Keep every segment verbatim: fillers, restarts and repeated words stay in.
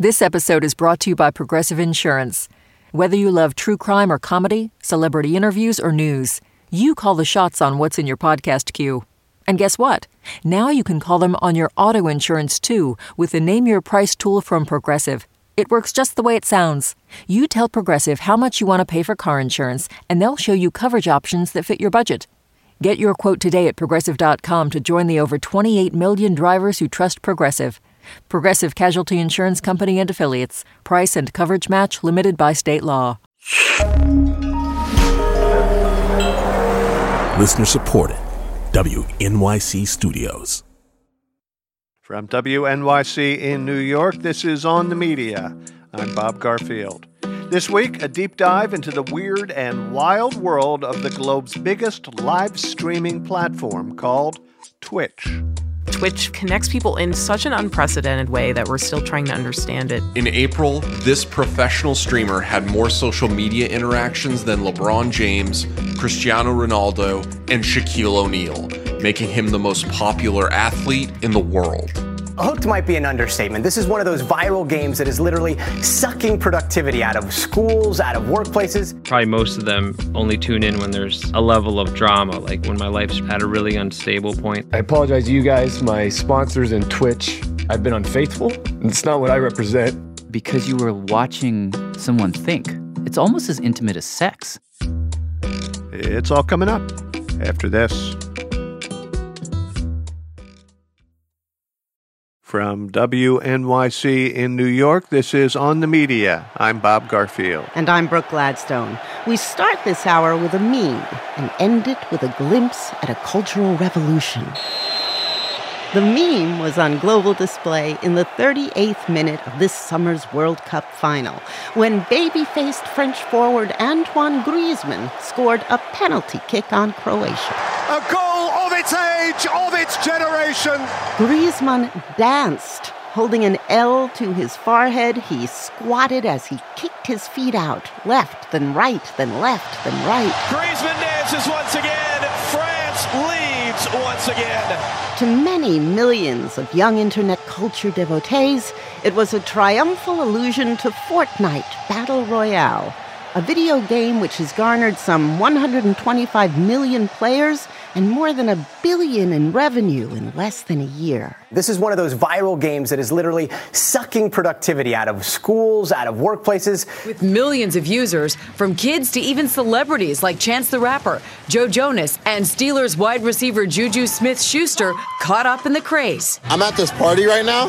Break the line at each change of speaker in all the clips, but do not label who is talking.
This episode is brought to you by Progressive Insurance. Whether you love true crime or comedy, celebrity interviews or news, you call the shots on what's in your podcast queue. And guess what? Now you can call them on your auto insurance too with the Name Your Price tool from Progressive. It works just the way it sounds. You tell Progressive how much you want to pay for car insurance, and they'll show you coverage options that fit your budget. Get your quote today at Progressive dot com to join the over twenty-eight million drivers who trust Progressive. Progressive Casualty Insurance Company and Affiliates. Price and coverage match limited by state law.
Listener supported. W N Y C Studios.
From W N Y C in New York, this is On the Media. I'm Bob Garfield. This week, a deep dive into the weird and wild world of the globe's biggest live streaming platform called Twitch.
Twitch connects people in such an unprecedented way that we're still trying to understand it.
In April, this professional streamer had more social media interactions than LeBron James, Cristiano Ronaldo, and Shaquille O'Neal, making him the most popular athlete in the world.
Hooked might be an understatement. This is one of those viral games that is literally sucking productivity out of schools, out of workplaces.
Probably most of them only tune in when there's a level of drama, like when my life's at a really unstable point.
I apologize to you guys, my sponsors and Twitch. I've been unfaithful. It's not what I represent.
Because you were watching someone think. It's almost as intimate as sex.
It's all coming up after this. From W N Y C in New York, this is On the Media. I'm Bob Garfield.
And I'm Brooke Gladstone. We start this hour with a meme and end it with a glimpse at a cultural revolution. The meme was on global display in the thirty-eighth minute of this summer's World Cup final, when baby-faced French forward Antoine Griezmann scored a penalty kick on Croatia.
A goal of its age, of its generation.
Griezmann danced. Holding an L to his forehead, he squatted as he kicked his feet out, left, then right, then left, then right.
Griezmann dances once again. France leads once again.
To many millions of young internet culture devotees, it was a triumphal allusion to Fortnite Battle Royale, a video game which has garnered some one hundred twenty-five million players and more than a billion in revenue in less than a year.
This is one of those viral games that is literally sucking productivity out of schools, out of workplaces.
With millions of users, from kids to even celebrities like Chance the Rapper, Joe Jonas, and Steelers wide receiver Juju Smith-Schuster caught up in the craze.
I'm at this party right now,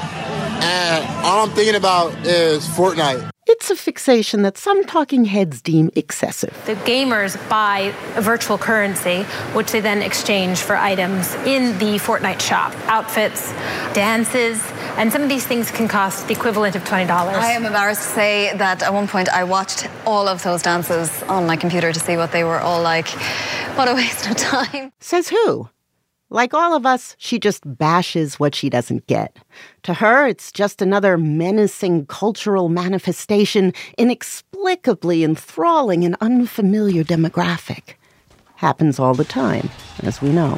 and all I'm thinking about is Fortnite.
It's a fixation that some talking heads deem excessive.
The gamers buy a virtual currency, which they then exchange for items in the Fortnite shop. Outfits, dances, and some of these things can cost the equivalent of twenty dollars.
I am embarrassed to say that at one point I watched all of those dances on my computer to see what they were all like. What a waste of time.
Says who? Like all of us, she just bashes what she doesn't get. To her, it's just another menacing cultural manifestation, inexplicably enthralling an unfamiliar demographic. Happens all the time, as we know.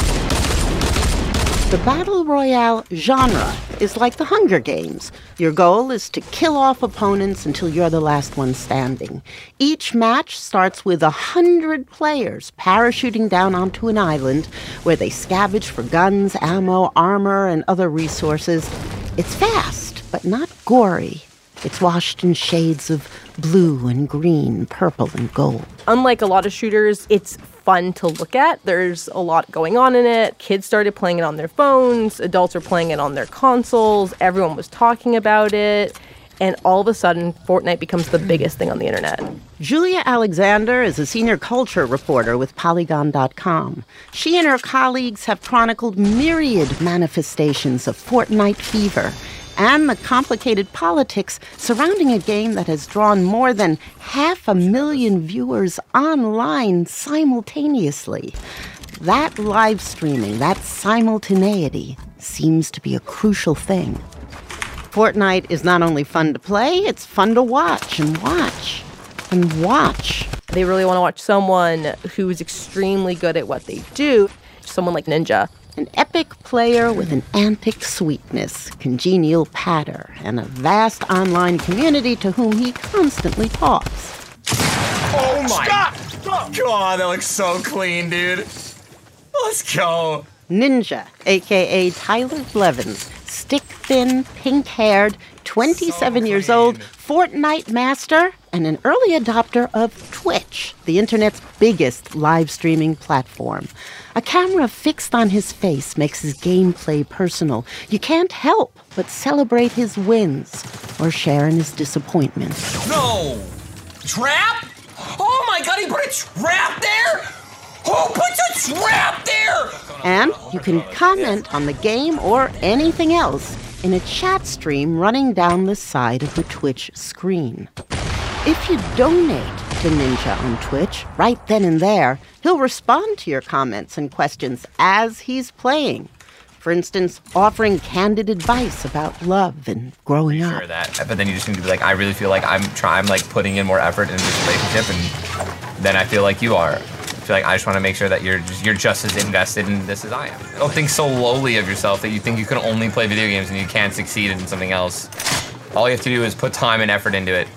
The Battle Royale genre is like the Hunger Games. Your goal is to kill off opponents until you're the last one standing. Each match starts with a hundred players parachuting down onto an island where they scavenge for guns, ammo, armor, and other resources. It's fast, but not gory. It's washed in shades of blue and green, purple and gold.
Unlike a lot of shooters, it's fun to look at. There's a lot going on in it. Kids started playing it on their phones. Adults are playing it on their consoles. Everyone was talking about it. And all of a sudden, Fortnite becomes the biggest thing on the internet.
Julia Alexander is a senior culture reporter with Polygon dot com. She and her colleagues have chronicled myriad manifestations of Fortnite fever and the complicated politics surrounding a game that has drawn more than half a million viewers online simultaneously. That live streaming, that simultaneity, seems to be a crucial thing. Fortnite is not only fun to play, it's fun to watch and watch and watch.
They really want to watch someone who is extremely good at what they do. Someone like Ninja,
An epic player with an antic sweetness, congenial patter, and a vast online community to whom he constantly talks.
Oh my Stop! Stop! God, that looks so clean, dude. Let's go.
Ninja, a k a. Tyler Blevins, stick-thin, pink-haired, twenty-seven so years old, Fortnite master, and an early adopter of Twitch, the internet's biggest live streaming platform. A camera fixed on his face makes his gameplay personal. You can't help but celebrate his wins or share in his disappointment.
No! Trap? Oh my God, he put a trap there? Who puts a trap there?
And you can comment on the game or anything else in a chat stream running down the side of the Twitch screen. If you donate to Ninja on Twitch, right then and there, he'll respond to your comments and questions as he's playing. For instance, offering candid advice about love and growing up.
Sure that, but then you just need to be like, I really feel like I'm trying, like putting in more effort into this relationship, and then I feel like you are. I feel like I just want to make sure that you're just, you're just as invested in this as I am. Don't think so lowly of yourself that you think you can only play video games and you can't succeed in something else. All you have to do is put time and effort into it.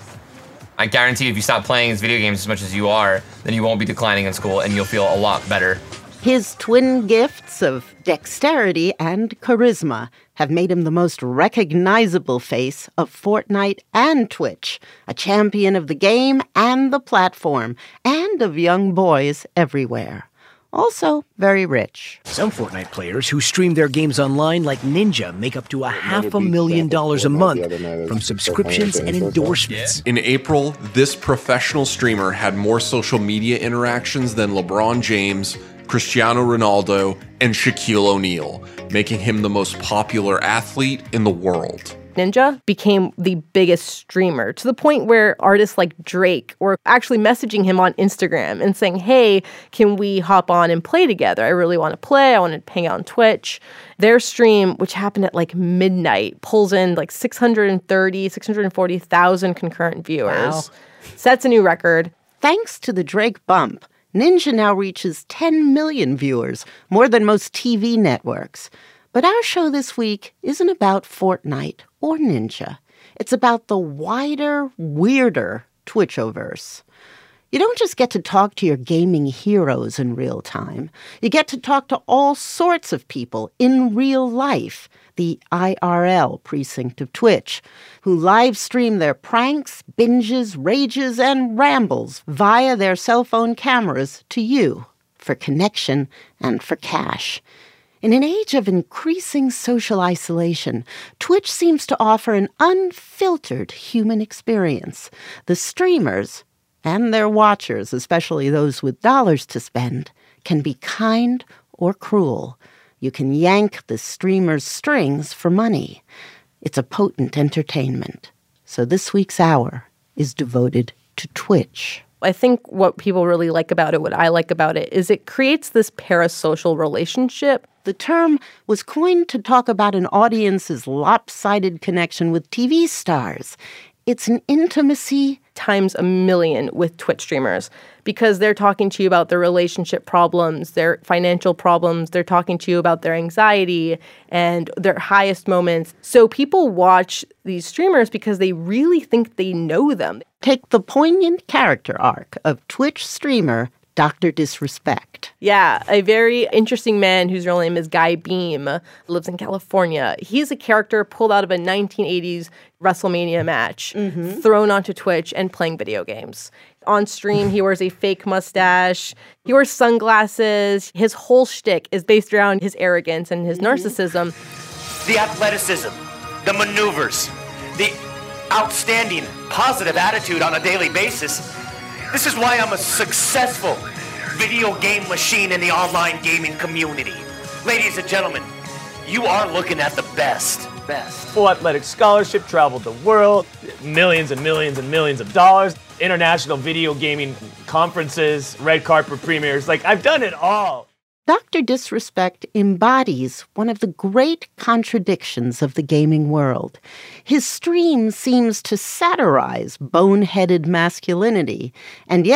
I guarantee you, if you stop playing these video games as much as you are, then you won't be declining in school and you'll feel a lot better.
His twin gifts of dexterity and charisma have made him the most recognizable face of Fortnite and Twitch, a champion of the game and the platform, and of young boys everywhere. Also very rich.
Some Fortnite players who stream their games online like Ninja make up to a half a million dollars a month from subscriptions and endorsements.
In April, this professional streamer had more social media interactions than LeBron James, Cristiano Ronaldo, and Shaquille O'Neal, making him the most popular athlete in the world.
Ninja became the biggest streamer to the point where artists like Drake were actually messaging him on Instagram and saying, hey, can we hop on and play together? I really want to play. I want to hang out on Twitch. Their stream, which happened at like midnight, pulls in like six hundred thirty, six hundred forty thousand concurrent viewers. Wow. Sets a new record.
Thanks to the Drake bump, Ninja now reaches ten million viewers, more than most T V networks. But our show this week isn't about Fortnite or Ninja. It's about the wider, weirder Twitchoverse. You don't just get to talk to your gaming heroes in real time. You get to talk to all sorts of people in real life, the I R L precinct of Twitch, who live stream their pranks, binges, rages, and rambles via their cell phone cameras to you for connection and for cash. In an age of increasing social isolation, Twitch seems to offer an unfiltered human experience. The streamers and their watchers, especially those with dollars to spend, can be kind or cruel. You can yank the streamer's strings for money. It's a potent entertainment. So this week's hour is devoted to Twitch.
I think what people really like about it, what I like about it, is it creates this parasocial relationship.
The term was coined to talk about an audience's lopsided connection with T V stars. It's an intimacy
times a million with Twitch streamers because they're talking to you about their relationship problems, their financial problems. They're talking to you about their anxiety and their highest moments. So people watch these streamers because they really think they know them.
Take the poignant character arc of Twitch streamer Doctor Disrespect.
Yeah, a very interesting man whose real name is Guy Beam, lives in California. He's a character pulled out of a nineteen eighties WrestleMania match, mm-hmm. thrown onto Twitch and playing video games. On stream, he wears a fake mustache. He wears sunglasses. His whole shtick is based around his arrogance and his mm-hmm. narcissism.
The athleticism, the maneuvers, the outstanding positive attitude on a daily basis. This is why I'm a successful video game machine in the online gaming community. Ladies and gentlemen, you are looking at the best. Best.
Full athletic scholarship, traveled the world, millions and millions and millions of dollars, international video gaming conferences, red carpet premieres. Like, I've done it all.
Doctor Disrespect embodies one of the great contradictions of the gaming world. His stream seems to satirize boneheaded masculinity, and yet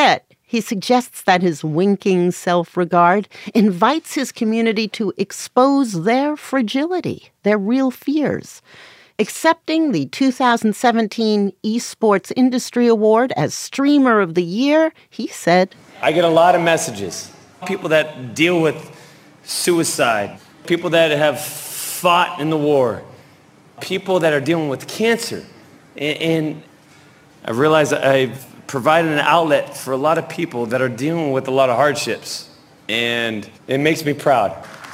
He suggests that his winking self-regard invites his community to expose their fragility, their real fears. Accepting the two thousand seventeen Esports Industry Award as Streamer of the Year, he said,
I get a lot of messages. People that deal with suicide, people that have fought in the war, people that are dealing with cancer. And I realize I've provided an outlet for a lot of people that are dealing with a lot of hardships. And it makes me proud.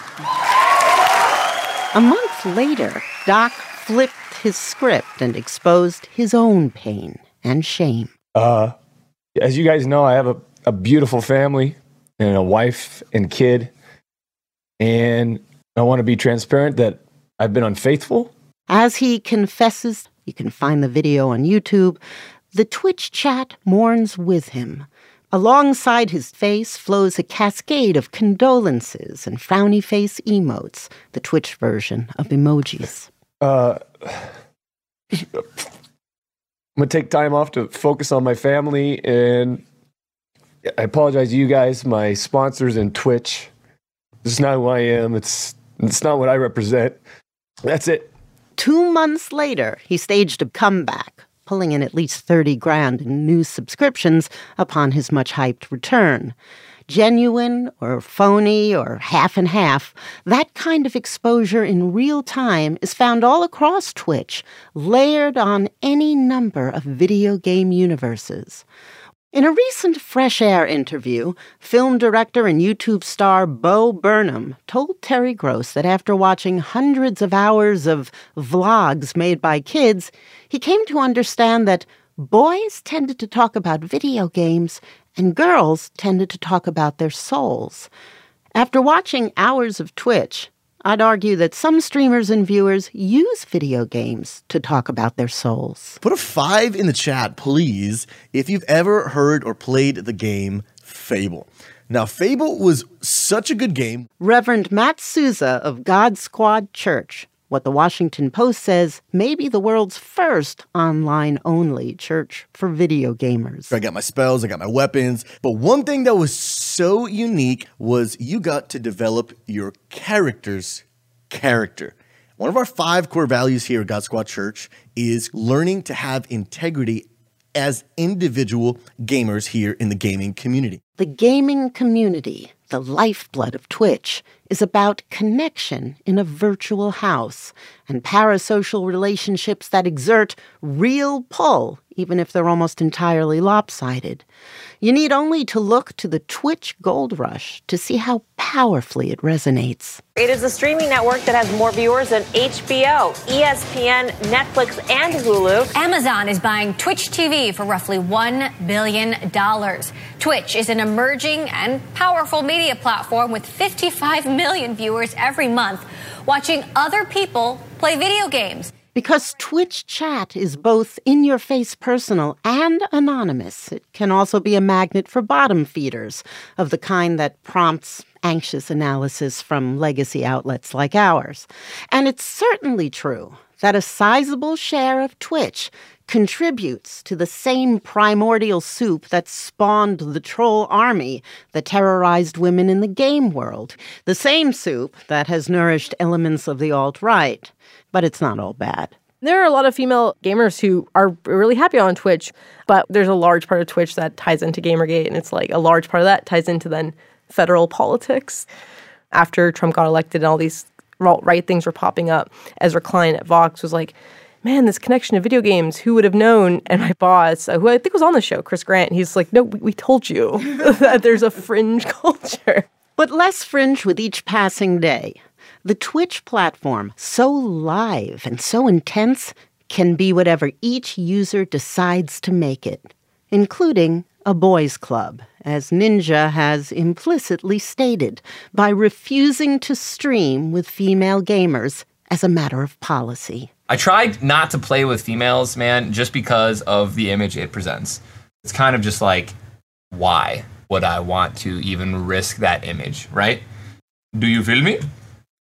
A month later, Doc flipped his script and exposed his own pain and shame.
Uh, as you guys know, I have a, a beautiful family and a wife and kid. And I want to be transparent that I've been unfaithful.
As he confesses, you can find the video on YouTube, the Twitch chat mourns with him. Alongside his face flows a cascade of condolences and frowny face emotes, the Twitch version of emojis.
Uh, I'm going to take time off to focus on my family, and I apologize to you guys, my sponsors and Twitch. This is not who I am. It's, it's not what I represent. That's it.
Two months later, he staged a comeback, pulling in at least thirty grand in new subscriptions upon his much-hyped return. Genuine or phony or half and half, that kind of exposure in real time is found all across Twitch, layered on any number of video game universes. In a recent Fresh Air interview, film director and YouTube star Bo Burnham told Terry Gross that after watching hundreds of hours of vlogs made by kids, he came to understand that boys tended to talk about video games and girls tended to talk about their souls. After watching hours of Twitch, I'd argue that some streamers and viewers use video games to talk about their souls.
Put a five in the chat, please, if you've ever heard or played the game Fable. Now, Fable was such a good game.
Reverend Matt Souza of God Squad Church, what the Washington Post says may be the world's first online-only church for video gamers.
I got my spells, I got my weapons, but one thing that was so unique was you got to develop your character's character. One of our five core values here at God Squad Church is learning to have integrity as individual gamers here in the gaming community.
The gaming community, the lifeblood of Twitch, is about connection in a virtual house and parasocial relationships that exert real pull, even if they're almost entirely lopsided. You need only to look to the Twitch Gold Rush to see how powerfully it resonates.
It is a streaming network that has more viewers than H B O, E S P N, Netflix, and Hulu.
Amazon is buying Twitch T V for roughly one billion dollars. Twitch is an emerging and powerful media platform with fifty-five million viewers every month watching other people play video games.
Because Twitch chat is both in-your-face personal and anonymous, it can also be a magnet for bottom feeders of the kind that prompts anxious analysis from legacy outlets like ours. And it's certainly true that a sizable share of Twitch contributes to the same primordial soup that spawned the troll army that terrorized women in the game world, the same soup that has nourished elements of the alt-right. But it's not all bad.
There are a lot of female gamers who are really happy on Twitch, but there's a large part of Twitch that ties into Gamergate, and it's like a large part of that ties into then federal politics. After Trump got elected and all these alt-right things were popping up, Ezra Klein at Vox was like, man, this connection to video games, who would have known? And my boss, who I think was on the show, Chris Grant, he's like, no, we, we told you that there's a fringe culture.
But less fringe with each passing day. The Twitch platform, so live and so intense, can be whatever each user decides to make it, including a boys' club, as Ninja has implicitly stated, by refusing to stream with female gamers as a matter of policy.
I tried not to play with females, man, just because of the image it presents. It's kind of just like, why would I want to even risk that image, right? Do you feel me?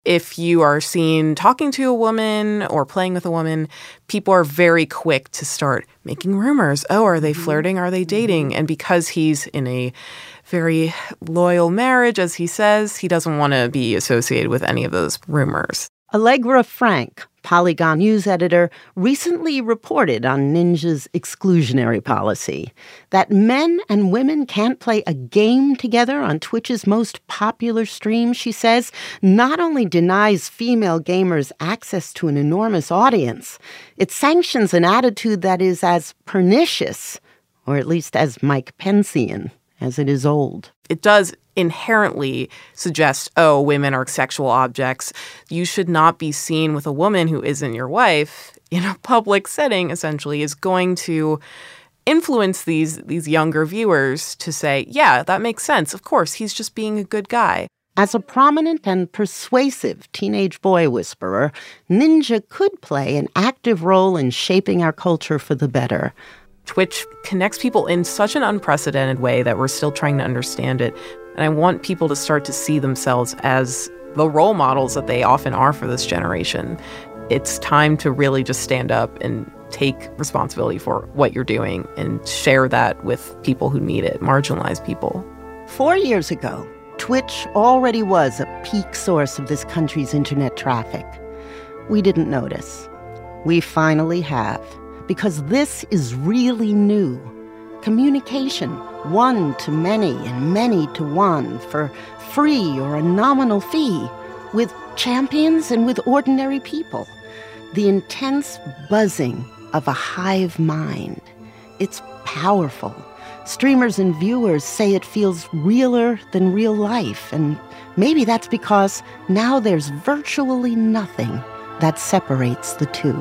if you are seen talking to a woman or playing with a woman, people are very quick to start making rumors. Oh, are they flirting? Are they dating? And because he's in a very loyal marriage, as he says, he doesn't want to be associated with any of those rumors.
Allegra Frank, Polygon news editor, recently reported on Ninja's exclusionary policy that men and women can't play a game together on Twitch's most popular stream, she says, not only denies female gamers access to an enormous audience, it sanctions an attitude that is as pernicious, or at least as Mike Pencean, as it is old.
It does inherently suggest, oh, women are sexual objects. You should not be seen with a woman who isn't your wife in a public setting, essentially, is going to influence these, these younger viewers to say, yeah, that makes sense. Of course, he's just being a good guy.
As a prominent and persuasive teenage boy whisperer, Ninja could play an active role in shaping our culture for the better.
Twitch connects people in such an unprecedented way that we're still trying to understand it. And I want people to start to see themselves as the role models that they often are for this generation. It's time to really just stand up and take responsibility for what you're doing and share that with people who need it, marginalized people.
Four years ago, Twitch already was a peak source of this country's internet traffic. We didn't notice. We finally have. Because this is really new. Communication, one to many and many to one, for free or a nominal fee, with champions and with ordinary people. The intense buzzing of a hive mind. It's powerful. Streamers and viewers say it feels realer than real life, and maybe that's because now there's virtually nothing that separates the two.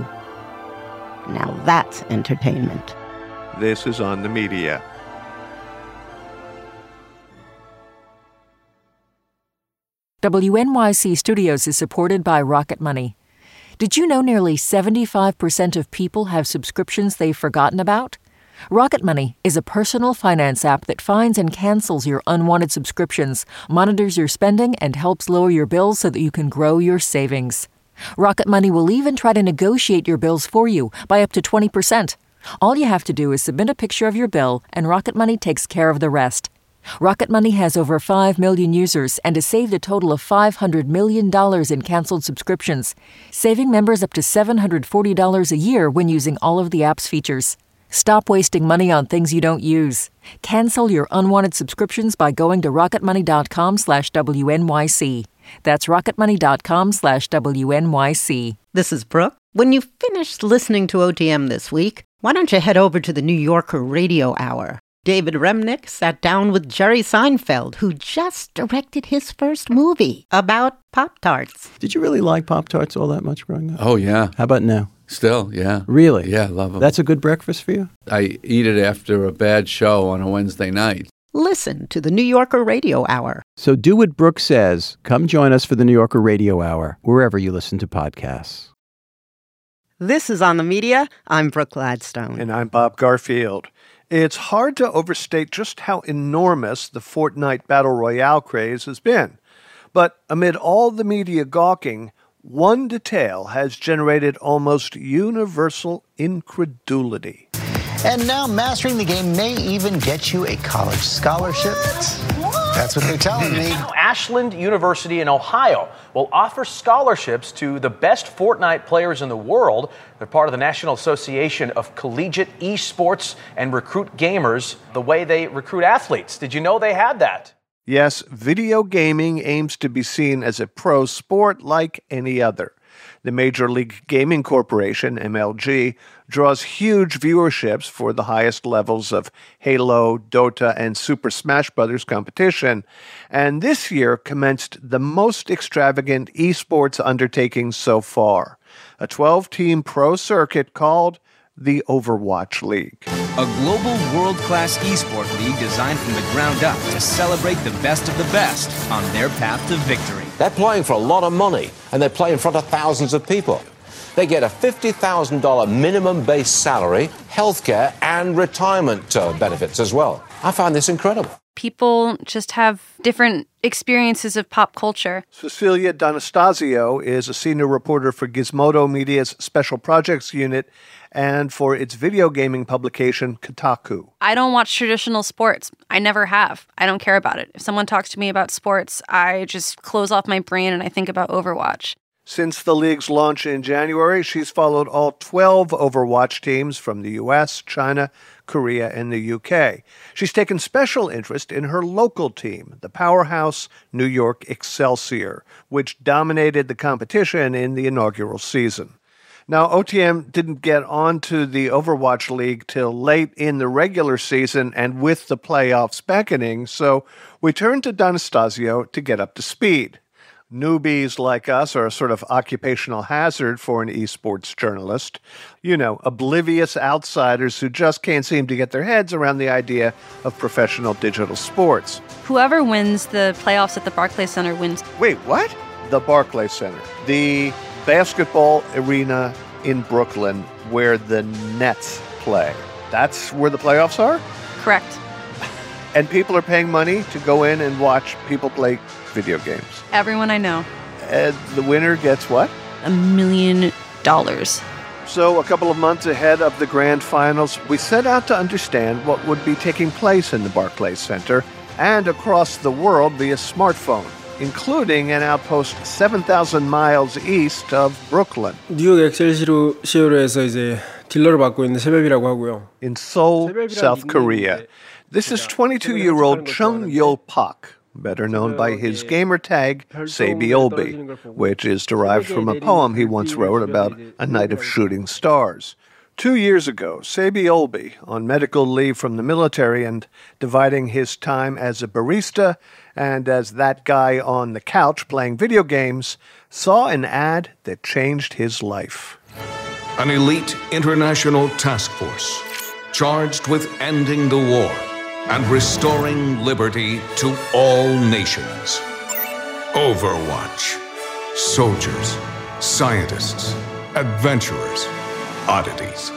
Now that's entertainment.
This is On the Media.
W N Y C Studios is supported by Rocket Money. Did you know nearly seventy-five percent of people have subscriptions they've forgotten about? Rocket Money is a personal finance app that finds and cancels your unwanted subscriptions, monitors your spending, and helps lower your bills so that you can grow your savings. Rocket Money will even try to negotiate your bills for you by up to twenty percent. All you have to do is submit a picture of your bill, and Rocket Money takes care of the rest. Rocket Money has over five million users and has saved a total of five hundred million dollars in canceled subscriptions, saving members up to seven hundred forty dollars a year when using all of the app's features. Stop wasting money on things you don't use. Cancel your unwanted subscriptions by going to rocketmoney.com slash WNYC. That's rocketmoney.com slash WNYC.
This is Brooke. When you finished listening to O T M this week, why don't you head over to the New Yorker Radio Hour? David Remnick sat down with Jerry Seinfeld, who just directed his first movie about Pop-Tarts.
Did you really like Pop-Tarts all that much growing up?
Oh, yeah.
How about now?
Still, yeah.
Really?
Yeah, love them.
That's a good breakfast for you?
I eat it after a bad show on a Wednesday night.
Listen to the New Yorker Radio Hour.
So do what Brooke says. Come join us for the New Yorker Radio Hour, wherever you listen to podcasts.
This is On the Media. I'm Brooke Gladstone.
And I'm Bob Garfield. It's hard to overstate just how enormous the Fortnite Battle Royale craze has been. But amid all the media gawking, one detail has generated almost universal incredulity.
And now mastering the game may even get you a college scholarship. That's what they're telling me.
Ashland University in Ohio will offer scholarships to the best Fortnite players in the world. They're part of the National Association of Collegiate Esports and Recruit Gamers, the way they recruit athletes. Did you know they had that?
Yes, video gaming aims to be seen as a pro sport like any other. The Major League Gaming Corporation, M L G, draws huge viewerships for the highest levels of Halo, Dota, and Super Smash Bros. Competition, and this year commenced the most extravagant esports undertaking so far, a twelve-team pro circuit called the Overwatch League.
A global world-class esport league designed from the ground up to celebrate the best of the best on their path to victory.
They're playing for a lot of money, and they play in front of thousands of people. They get a fifty thousand dollars minimum base salary, healthcare, and retirement uh, benefits as well. I find this incredible.
people just have different experiences of pop culture.
Cecilia D'Anastasio is a senior reporter for Gizmodo Media's Special Projects Unit and for its video gaming publication, Kotaku.
I don't watch traditional sports. I never have. I don't care about it. If someone talks to me about sports, I just close off my brain and I think about Overwatch.
Since the league's launch in January, she's followed all twelve Overwatch teams from the U S, China, Korea, and the U K. She's taken special interest in her local team, the powerhouse New York Excelsior, which dominated the competition in the inaugural season. Now, O T M didn't get onto the Overwatch League till late in the regular season and with the playoffs beckoning, so we turned to D'Anastasio to get up to speed. Newbies like us are a sort of occupational hazard for an esports journalist. You know, oblivious outsiders who just can't seem to get their heads around the idea of professional digital sports.
Whoever wins the playoffs at the Barclays Center wins.
Wait, what? The Barclays Center. The basketball arena in Brooklyn where the Nets play. That's where the playoffs are?
Correct.
And people are paying money to go in and watch people play video games.
Everyone I know.
And the winner gets what?
A million dollars.
So a couple of months ahead of the grand finals, we set out to understand what would be taking place in the Barclays Center and across the world via smartphone, including an outpost seven thousand miles east of Brooklyn.
뉴욕 엑셀시오르에서 이제 딜러를 맡고 있는 세벵이라고 하고요.
In Seoul, South Korea. This is twenty-two-year-old Chung Yul Pak, better known by his gamer tag, Sabiolbi, which is derived from a poem he once wrote about a night of shooting stars. Two years ago, Sabiolbi, on medical leave from the military and dividing his time as a barista and as that guy on the couch playing video games, saw an ad that changed his life.
An elite international task force charged with ending the war and restoring liberty to all nations. Overwatch. Soldiers, scientists, adventurers, oddities.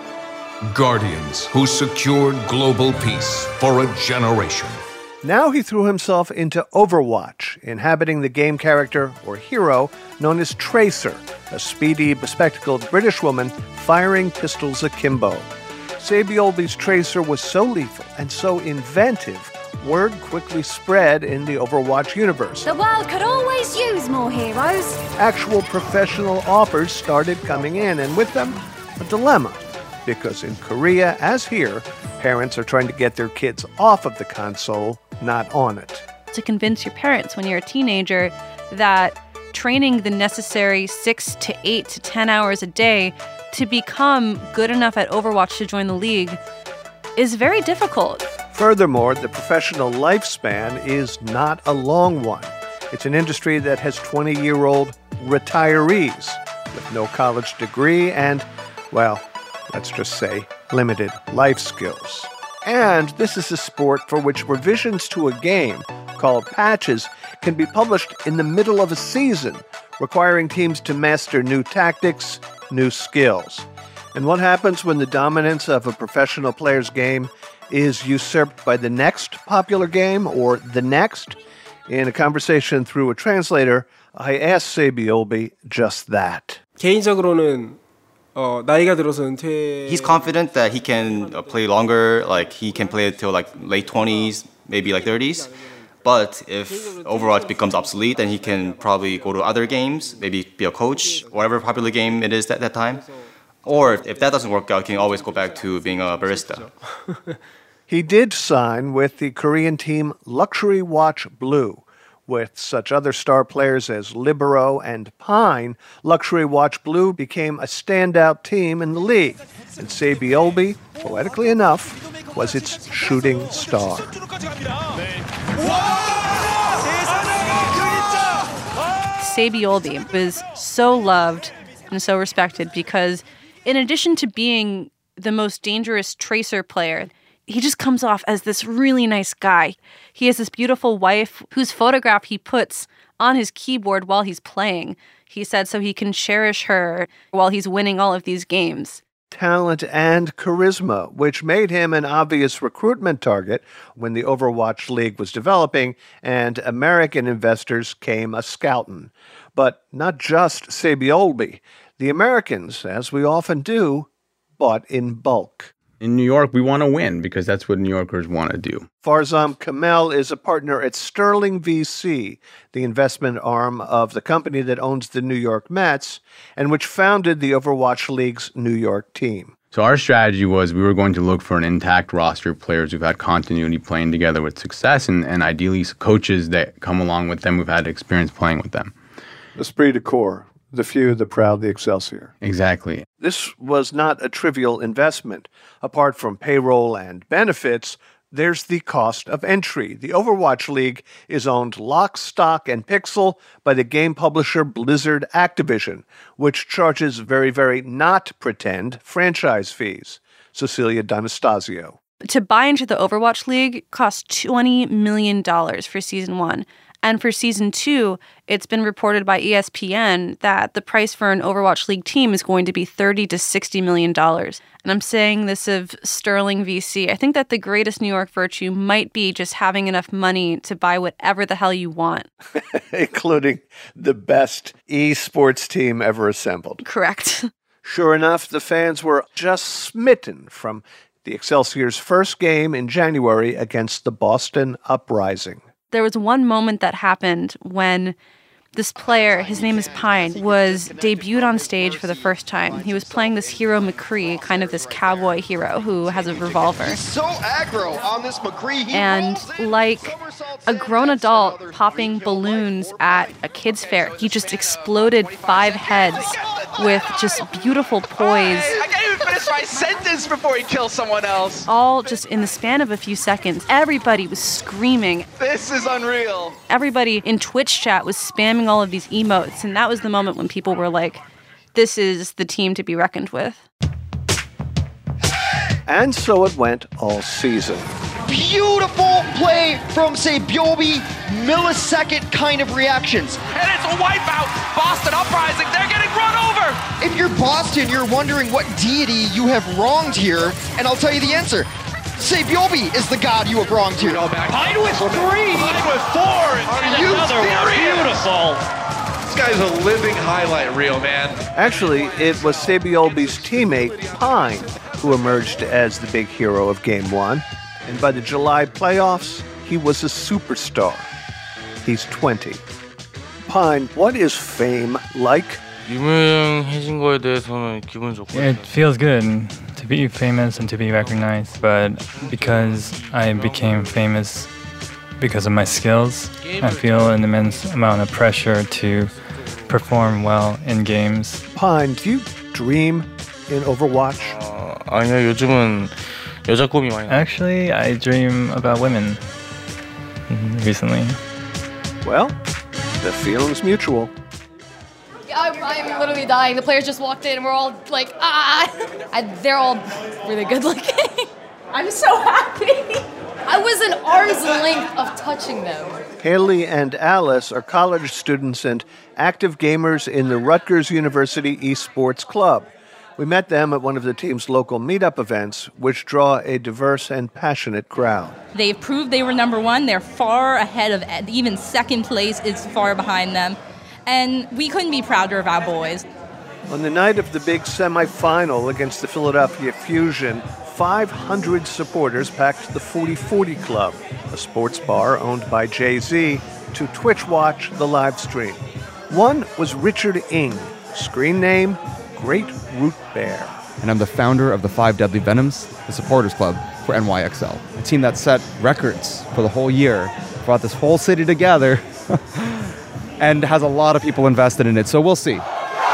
Guardians who secured global peace for a generation.
Now he threw himself into Overwatch, inhabiting the game character, or hero, known as Tracer, a speedy, bespectacled British woman firing pistols akimbo. Sabiolbi's Tracer was so lethal and so inventive, word quickly spread in the Overwatch universe.
The world could always use more heroes.
Actual professional offers started coming in, and with them, a dilemma. Because in Korea, as here, parents are trying to get their kids off of the console, not on it.
To convince your parents when you're a teenager that training the necessary six to eight to ten hours a day to become good enough at Overwatch to join the league is very difficult.
Furthermore, the professional lifespan is not a long one. It's an industry that has twenty-year-old retirees with no college degree and, well, let's just say, limited life skills. And this is a sport for which revisions to a game, called patches, can be published in the middle of a season, requiring teams to master new tactics, new skills. And what happens when the dominance of a professional player's game is usurped by the next popular game or the next? In a conversation through a translator, I asked Sabiolbi just that.
개인적으로는 어, 나이가 들어서 은퇴.
He's confident that he can uh, play longer, like he can play until like late twenties, maybe like thirties. But if Overwatch becomes obsolete, then he can probably go to other games, maybe be a coach, whatever popular game it is at that time. Or if that doesn't work out, he can always go back to being a barista.
He did sign with the Korean team Luxury Watch Blue. With such other star players as Libero and Pine, Luxury Watch Blue became a standout team in the league. And Sabiolbi, poetically enough, was its shooting star.
Sabiolbi was so loved and so respected because in addition to being the most dangerous Tracer player, he just comes off as this really nice guy. He has this beautiful wife whose photograph he puts on his keyboard while he's playing. He said so he can cherish her while he's winning all of these games.
talent and charisma, which made him an obvious recruitment target when the Overwatch League was developing and American investors came a-scouting. But not just Sabiolby. The Americans, as we often do, bought in bulk.
In New York, we want to win because that's what New Yorkers want to do.
Farzam Kamel is a partner at Sterling V C, the investment arm of the company that owns the New York Mets and which founded the Overwatch League's New York team.
So our strategy was we were going to look for an intact roster of players who've had continuity playing together with success and, and ideally coaches that come along with them who've had experience playing with them.
Esprit de corps. The few, the proud, the Excelsior.
Exactly.
This was not a trivial investment. Apart from payroll and benefits, there's the cost of entry. The Overwatch League is owned lock, stock, and pixel by the game publisher Blizzard Activision, which charges very, very not pretend franchise fees. Cecilia D'Anastasio.
To buy into the Overwatch League cost twenty million dollars for season one. And for season two, it's been reported by E S P N that the price for an Overwatch League team is going to be thirty to sixty million dollars. And I'm saying this of Sterling V C. I think that the greatest New York virtue might be just having enough money to buy whatever the hell you want.
Including the best esports team ever assembled.
Correct.
Sure enough, the fans were just smitten from the Excelsior's first game in January against the Boston Uprising.
There was one moment that happened when this player, his name is Pine, was debuted on stage for the first time. He was playing this hero McCree, kind of this cowboy hero who has a revolver.
He's so aggro on this McCree. He
and like a grown adult popping balloons at a kid's fair, he just exploded five heads with just beautiful poise.
I can't even finish my sentence before he kills someone else.
All just in the span of a few seconds. Everybody was screaming.
This is unreal.
Everybody in Twitch chat was spamming all of these emotes, and that was the moment when people were like, this is the team to be reckoned with.
And so it went all season.
Beautiful play from Sabiolby, millisecond kind of reactions.
And it's a wipeout. Boston Uprising, they're getting run over.
If you're Boston, you're wondering what deity you have wronged here, and I'll tell you the answer. Sabiolby is the god you have wronged here.
Pine with three. Pine with four.
Are you serious?
Beautiful. This guy's a living highlight reel, man.
Actually, it was Sabiolby's teammate, Pine, who emerged as the big hero of Game one. And by the July playoffs, he was a superstar. He's twenty. Pine, what is fame like?
It feels good to be famous and to be recognized, but because I became famous because of my skills, I feel an immense amount of pressure to perform well in games.
Pine, do you dream in Overwatch?
아니요, 요즘은 여자 꿈이 많이. Actually, I dream about women recently.
Well, the feeling's mutual.
I'm, I'm literally dying. The players just walked in and we're all like, ah! I, they're all really good looking. I'm so happy. I was an arm's length of touching them.
Haley and Alice are college students and active gamers in the Rutgers University Esports Club. We met them at one of the team's local meetup events, which draw a diverse and passionate crowd.
They've proved they were number one. They're far ahead of even second place is far behind them. And we couldn't be prouder of our boys.
On the night of the big semifinal against the Philadelphia Fusion, five hundred supporters packed the forty forty Club, a sports bar owned by Jay-Z, to Twitch watch the live stream. One was Richard Ng, screen name Great Root Bear.
And I'm the founder of the Five Deadly Venoms, the supporters club for N Y X L. A team that set records for the whole year, brought this whole city together, and has a lot of people invested in it, so we'll see.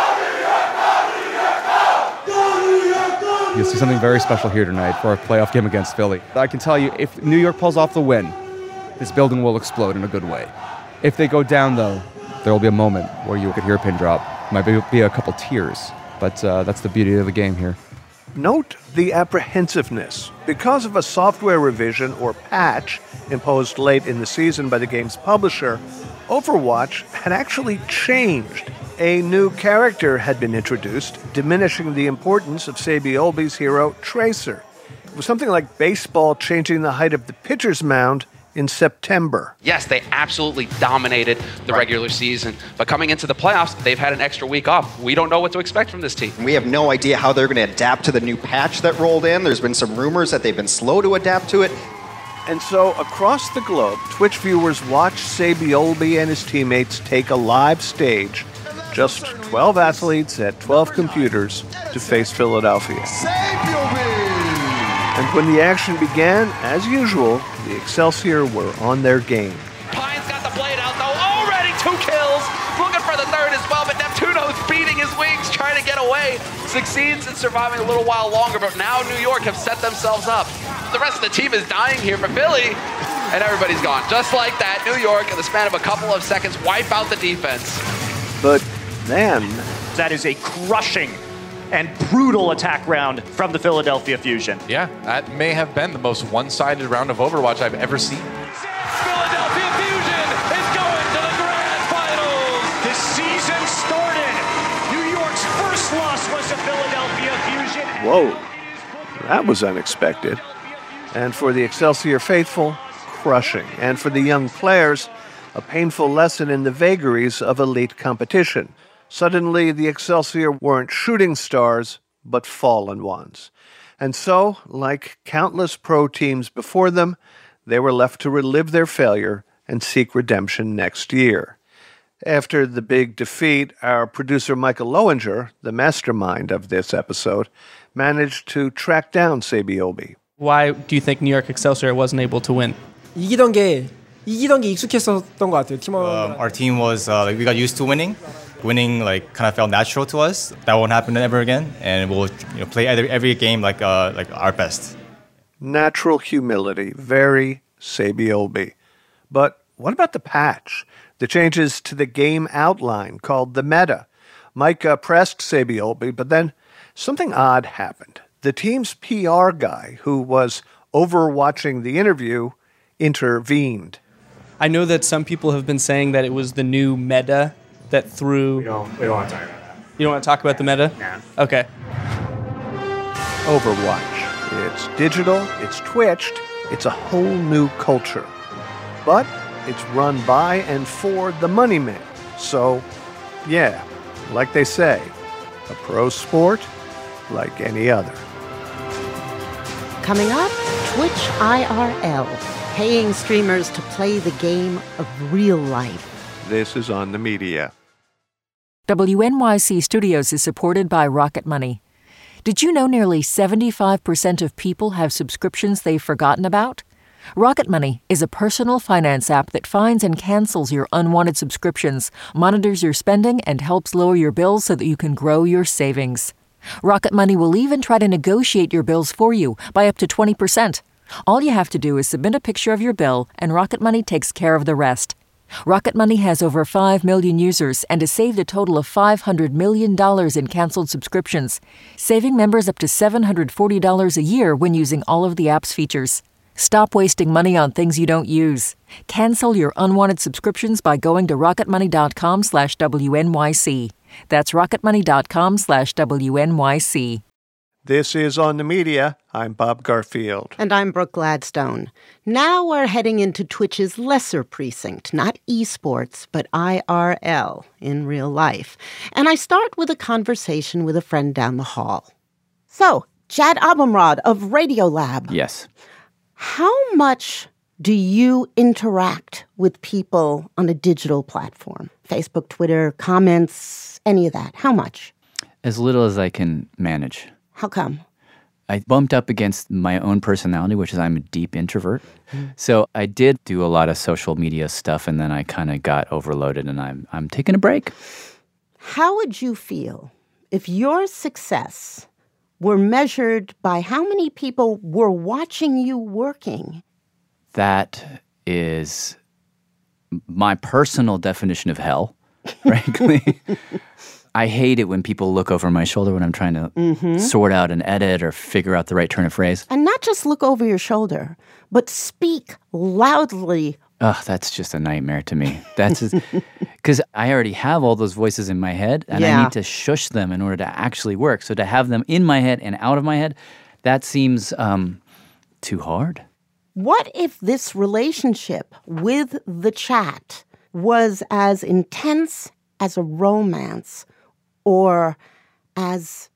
You'll see something very special here tonight for our playoff game against Philly. I can tell you, if New York pulls off the win, this building will explode in a good way. If they go down, though, there will be a moment where you could hear a pin drop. Might be, be a couple tears. But uh, that's the beauty of the game here.
Note the apprehensiveness. Because of a software revision or patch imposed late in the season by the game's publisher, Overwatch had actually changed a new character had been introduced, diminishing the importance of Sebiolbe's hero, Tracer. It was something like baseball changing the height of the pitcher's mound in September.
Yes, they absolutely dominated the right. regular season, but coming into the playoffs, they've had an extra week off. We don't know what to expect from this team.
We have no idea how they're going to adapt to the new patch that rolled in. There's been some rumors that they've been slow to adapt to it.
And so, across the globe, Twitch viewers watch Sebiolbe and his teammates take a live stage, just twelve athletes at twelve computers, to face Philadelphia. And when the action began, as usual, the Excelsior were on their game.
Pines got the blade out, though. Already two kills. Looking for the third as well, but Neptuno's beating his wings, trying to get away. Succeeds in surviving a little while longer, but now New York have set themselves up. The rest of the team is dying here for Philly, and everybody's gone. Just like that, New York, in the span of a couple of seconds, wipe out the defense.
But then...
That is a crushing and brutal attack round from the Philadelphia Fusion.
Yeah, that may have been the most one-sided round of Overwatch I've ever seen.
Philadelphia Fusion is going to the grand finals. The season started. New York's first loss was to Philadelphia Fusion.
Whoa, that was unexpected. And for the Excelsior faithful, crushing. And for the young players, a painful lesson in the vagaries of elite competition. Suddenly, the Excelsior weren't shooting stars, but fallen ones. And so, like countless pro teams before them, they were left to relive their failure and seek redemption next year. After the big defeat, our producer Michael Lowinger, the mastermind of this episode, managed to track down Sebiolbe.
Why do you think New York Excelsior wasn't able to win?
이기던 게 이기던 게 익숙했었던 것 같아요. 팀원.
Um, our team was uh, like we got used to winning. Winning like kind of felt natural to us. That won't happen ever again, and we'll you know, play every, every game like uh, like our best.
Natural humility, very Sebiolbe. But what about the patch? The changes to the game outline called the meta. Mike uh, pressed Sebiolbe, but then something odd happened. The team's P R guy, who was overwatching the interview, intervened.
I know that some people have been saying that it was the new meta that threw...
We don't, we don't want to talk about that.
You don't want to talk about the meta?
Nah.
Okay.
Overwatch. It's digital, it's twitched, it's a whole new culture. But it's run by and for the money man. So, yeah, like they say, a pro sport like any other.
Coming up, Twitch I R L, paying streamers to play the game of real life.
This is On the Media.
W N Y C Studios is supported by Rocket Money. Did you know nearly seventy-five percent of people have subscriptions they've forgotten about? Rocket Money is a personal finance app that finds and cancels your unwanted subscriptions, monitors your spending, and helps lower your bills so that you can grow your savings. Rocket Money will even try to negotiate your bills for you by up to twenty percent. All you have to do is submit a picture of your bill, and Rocket Money takes care of the rest. Rocket Money has over five million users and has saved a total of five hundred million dollars in canceled subscriptions, saving members up to seven hundred forty dollars a year when using all of the app's features. Stop wasting money on things you don't use. Cancel your unwanted subscriptions by going to rocketmoney.com slash WNYC. That's rocketmoney.com slash WNYC.
This is On the Media. I'm Bob Garfield.
And I'm Brooke Gladstone. Now we're heading into Twitch's lesser precinct, not esports, but I R L, in real life. And I start with a conversation with a friend down the hall. So, Chad Abumrad of Radiolab.
Yes.
How much do you interact with people on a digital platform? Facebook, Twitter, comments, any of that? How much?
As little as I can manage.
How come?
I bumped up against my own personality, which is I'm a deep introvert. Mm. So I did do a lot of social media stuff, and then I kind of got overloaded, and I'm I'm taking a break.
How would you feel if your success were measured by how many people were watching you working?
That is my personal definition of hell, frankly. I hate it when people look over my shoulder when I'm trying to mm-hmm. sort out an edit or figure out the right turn of phrase.
And not just look over your shoulder, but speak loudly.
Oh, that's just a nightmare to me. That's Because I already have all those voices in my head, and
Yeah.
I need to shush them in order to actually work. So to have them in my head and out of my head, that seems um, too hard.
What if this relationship with the chat was as intense as a romance or as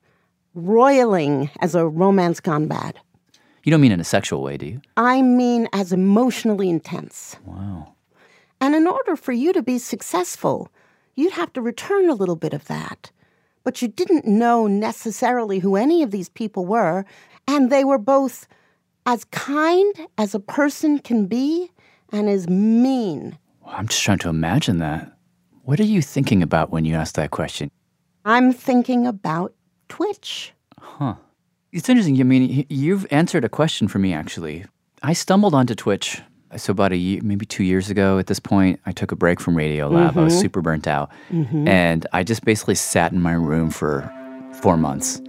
roiling as a romance gone bad?
You don't mean in a sexual way, do you?
I mean as emotionally intense.
Wow.
And in order for you to be successful, you'd have to return a little bit of that. But you didn't know necessarily who any of these people were, and they were both as kind as a person can be and as mean.
I'm just trying to imagine that. What are you thinking about when you ask that question?
I'm thinking about Twitch.
Huh. It's interesting. I mean, you've answered a question for me, actually. I stumbled onto Twitch. So about a year, maybe two years ago at this point, I took a break from Radiolab. I was
Mhm.
super burnt out.
Mhm.
And I just basically sat in my room for four months.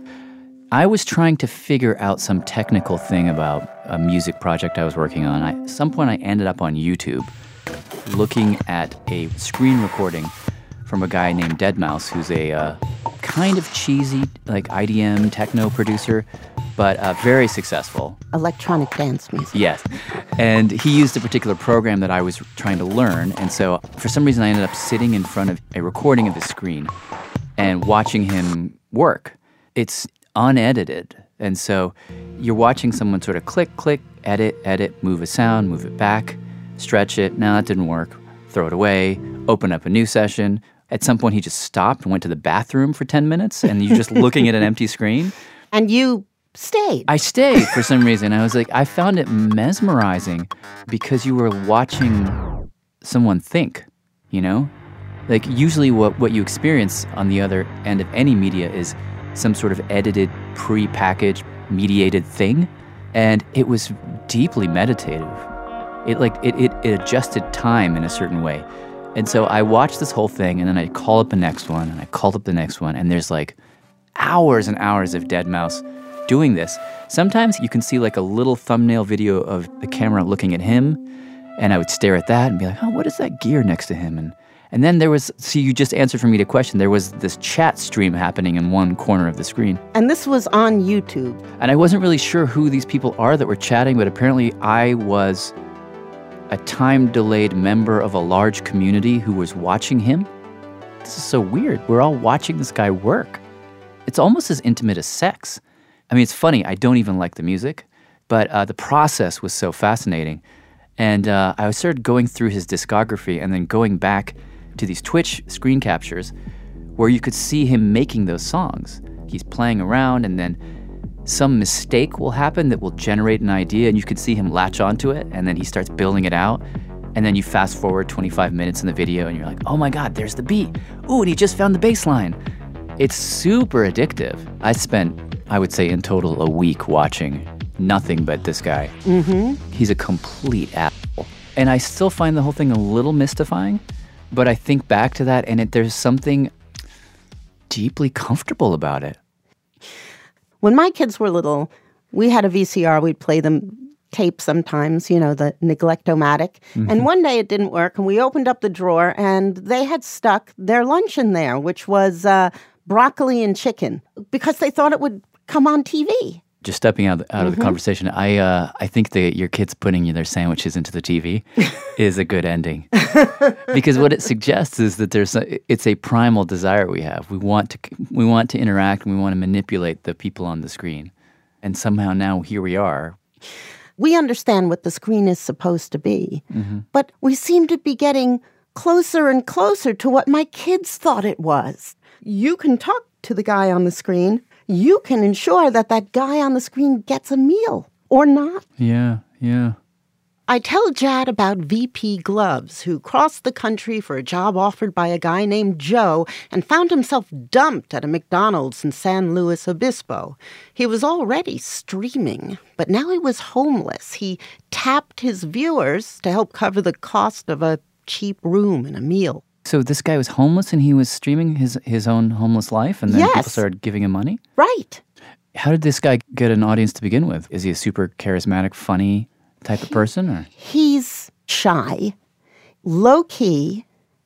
I was trying to figure out some technical thing about a music project I was working on. I, at some point, I ended up on YouTube looking at a screen recording from a guy named deadmau five, who's a uh, kind of cheesy, like I D M techno producer, but uh, very successful.
Electronic dance music.
Yes. And he used a particular program that I was trying to learn. And so for some reason, I ended up sitting in front of a recording of his screen and watching him work. It's unedited. And so you're watching someone sort of click, click, edit, edit, move a sound, move it back, stretch it. No, that didn't work. Throw it away, open up a new session. At some point, he just stopped and went to the bathroom for ten minutes, and you're just looking at an empty screen.
And you stayed.
I stayed for some reason. I was like, I found it mesmerizing because you were watching someone think, you know? Like, usually what, what you experience on the other end of any media is some sort of edited, pre-packaged, mediated thing. And it was deeply meditative. It like it, it, it adjusted time in a certain way. And so I watched this whole thing, and then I call up the next one, and I called up the next one, and there's like hours and hours of deadmau five doing this. Sometimes you can see like a little thumbnail video of the camera looking at him, and I would stare at that and be like, oh, what is that gear next to him? And and then there was, see, you just answered for me the question. There was this chat stream happening in one corner of the screen.
And this was on YouTube.
And I wasn't really sure who these people are that were chatting, but apparently I was a time-delayed member of a large community who was watching him. This is so weird. We're all watching this guy work. It's almost as intimate as sex. I mean, it's funny. I don't even like the music, but uh, the process was so fascinating. And uh, I started going through his discography and then going back to these Twitch screen captures where you could see him making those songs. He's playing around, and then some mistake will happen that will generate an idea, and you could see him latch onto it, and then he starts building it out. And then you fast forward twenty-five minutes in the video, and you're like, oh my God, there's the beat. Ooh, and he just found the bass line. It's super addictive. I spent, I would say, in total a week watching nothing but this guy.
Mm-hmm.
He's a complete asshole. And I still find the whole thing a little mystifying, but I think back to that, and it, there's something deeply comfortable about it.
When my kids were little, we had a V C R. We'd play them tape sometimes, you know, the Neglectomatic.
Mhm.
And one day it didn't work, and we opened up the drawer, and they had stuck their lunch in there, which was uh, broccoli and chicken, because they thought it would come on T V.
Just stepping out, out of the
Mhm.
conversation, I uh, I think that your kids putting their sandwiches into the T V is a good ending, because what it suggests is that there's a, it's a primal desire we have. We want to we want to interact, and we want to manipulate the people on the screen, and somehow now here we are.
We understand what the screen is supposed to be,
Mm-hmm.
but we seem to be getting closer and closer to what my kids thought it was. You can talk to the guy on the screen. You can ensure that that guy on the screen gets a meal or not.
Yeah, yeah.
I tell Jad about V P Gloves, who crossed the country for a job offered by a guy named Joe and found himself dumped at a McDonald's in San Luis Obispo. He was already streaming, but now he was homeless. He tapped his viewers to help cover the cost of a cheap room and a meal.
So this guy was homeless, and he was streaming his, his own homeless life, and then people
Yes.
started giving him money?
Right.
How did this guy get an audience to begin with? Is he a super charismatic, funny type of person? Or
He's shy, low-key,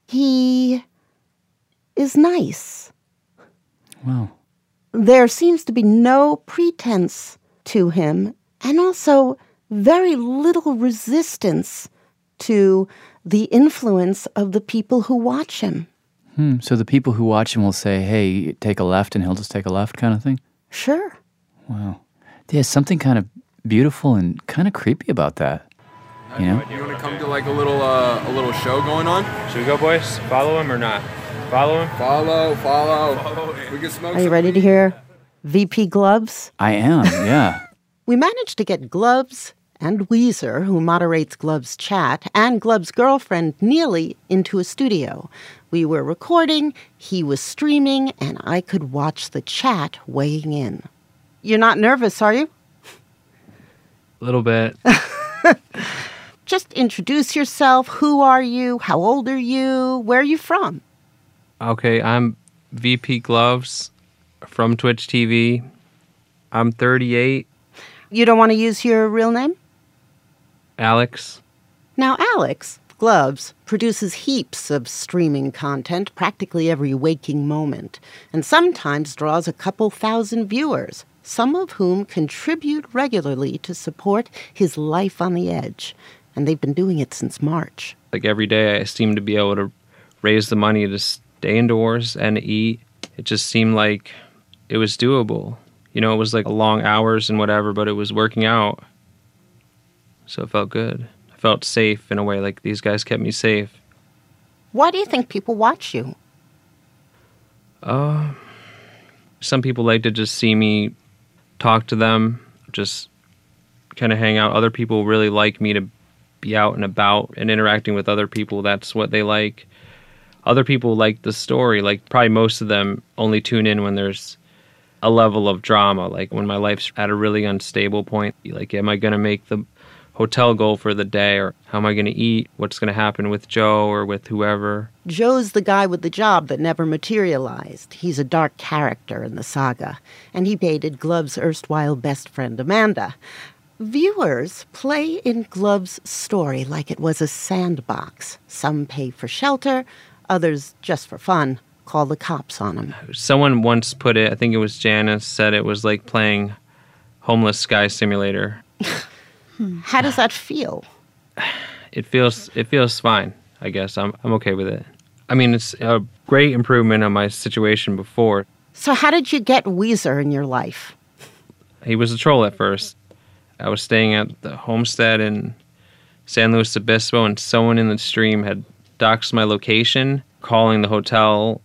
He is nice.
Wow.
There seems to be no pretense to him, and also very little resistance to the influence of the people who watch him.
Hmm. So the people who watch him will say, hey, take a left, and he'll just take a left kind of thing?
Sure.
Wow. There's something kind of beautiful and kind of creepy about that. You know?
You want to come to like a little uh, a little show going on? Should we go, boys? Follow him or not? Follow him? Follow, follow. follow we can smoke
Are you ready to hear V P Gloves?
I am, yeah.
We managed to get Gloves and Weezer, who moderates Gloves' chat, and Gloves' girlfriend, Neely, into a studio. We were recording, he was streaming, and I could watch the chat weighing in. You're not nervous, are you?
A little bit.
Just introduce yourself. Who are you? How old are you? Where are you from?
Okay, I'm V P Gloves from Twitch T V. I'm thirty-eight.
You don't want to use your real name?
Alex.
Now, Alex, Gloves, produces heaps of streaming content practically every waking moment, and sometimes draws a couple thousand viewers, some of whom contribute regularly to support his life on the edge. And they've been doing it since March.
Like every day I seem to be able to raise the money to stay indoors and eat. It just seemed like it was doable. You know, it was like long hours and whatever, but it was working out. So it felt good. I felt safe in a way, like these guys kept me safe.
Why do you think people watch you?
Uh, some people like to just see me talk to them, just kind of hang out. Other people really like me to be out and about and interacting with other people. That's what they like. Other people like the story. Like probably most of them only tune in when there's a level of drama, like when my life's at a really unstable point. Like, am I going to make the hotel goal for the day, or how am I going to eat? What's going to happen with Joe or with whoever?
Joe's the guy with the job that never materialized. He's a dark character in the saga, and he dated Gloves' erstwhile best friend, Amanda. Viewers play in Gloves' story like it was a sandbox. Some pay for shelter, others just for fun. Call the cops on him.
Someone once put it, I think it was Janice, said it was like playing Homeless Sky Simulator.
How does that feel?
It feels it feels fine, I guess. I'm I'm okay with it. I mean, it's a great improvement on my situation before.
So how did you get Weezer in your life?
He was a troll at first. I was staying at the homestead in San Luis Obispo, and someone in the stream had doxed my location, calling the hotel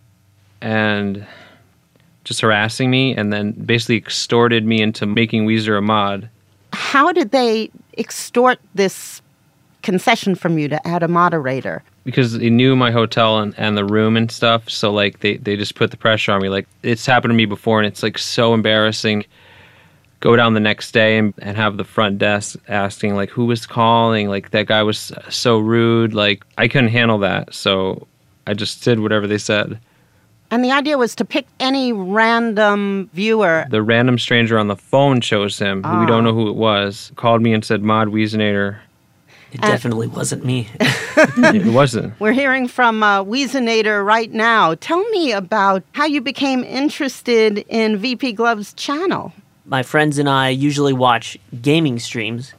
and just harassing me, and then basically extorted me into making Weezer a mod.
How did they extort this concession from you to add a moderator?
Because they knew my hotel and, and the room and stuff, so like they, they just put the pressure on me. Like, it's happened to me before, and it's like so embarrassing. Go down the next day and, and have the front desk asking like who was calling, like that guy was so rude. Like, I couldn't handle that, so I just did whatever they said.
And the idea was to pick any random viewer.
The random stranger on the phone chose him, who
Ah.
we don't know who it was, called me and said, Mod Weezinator.
It definitely wasn't me.
It wasn't.
We're hearing from uh, Weezinator right now. Tell me about how you became interested in V P Gloves' channel.
My friends and I usually watch gaming streams.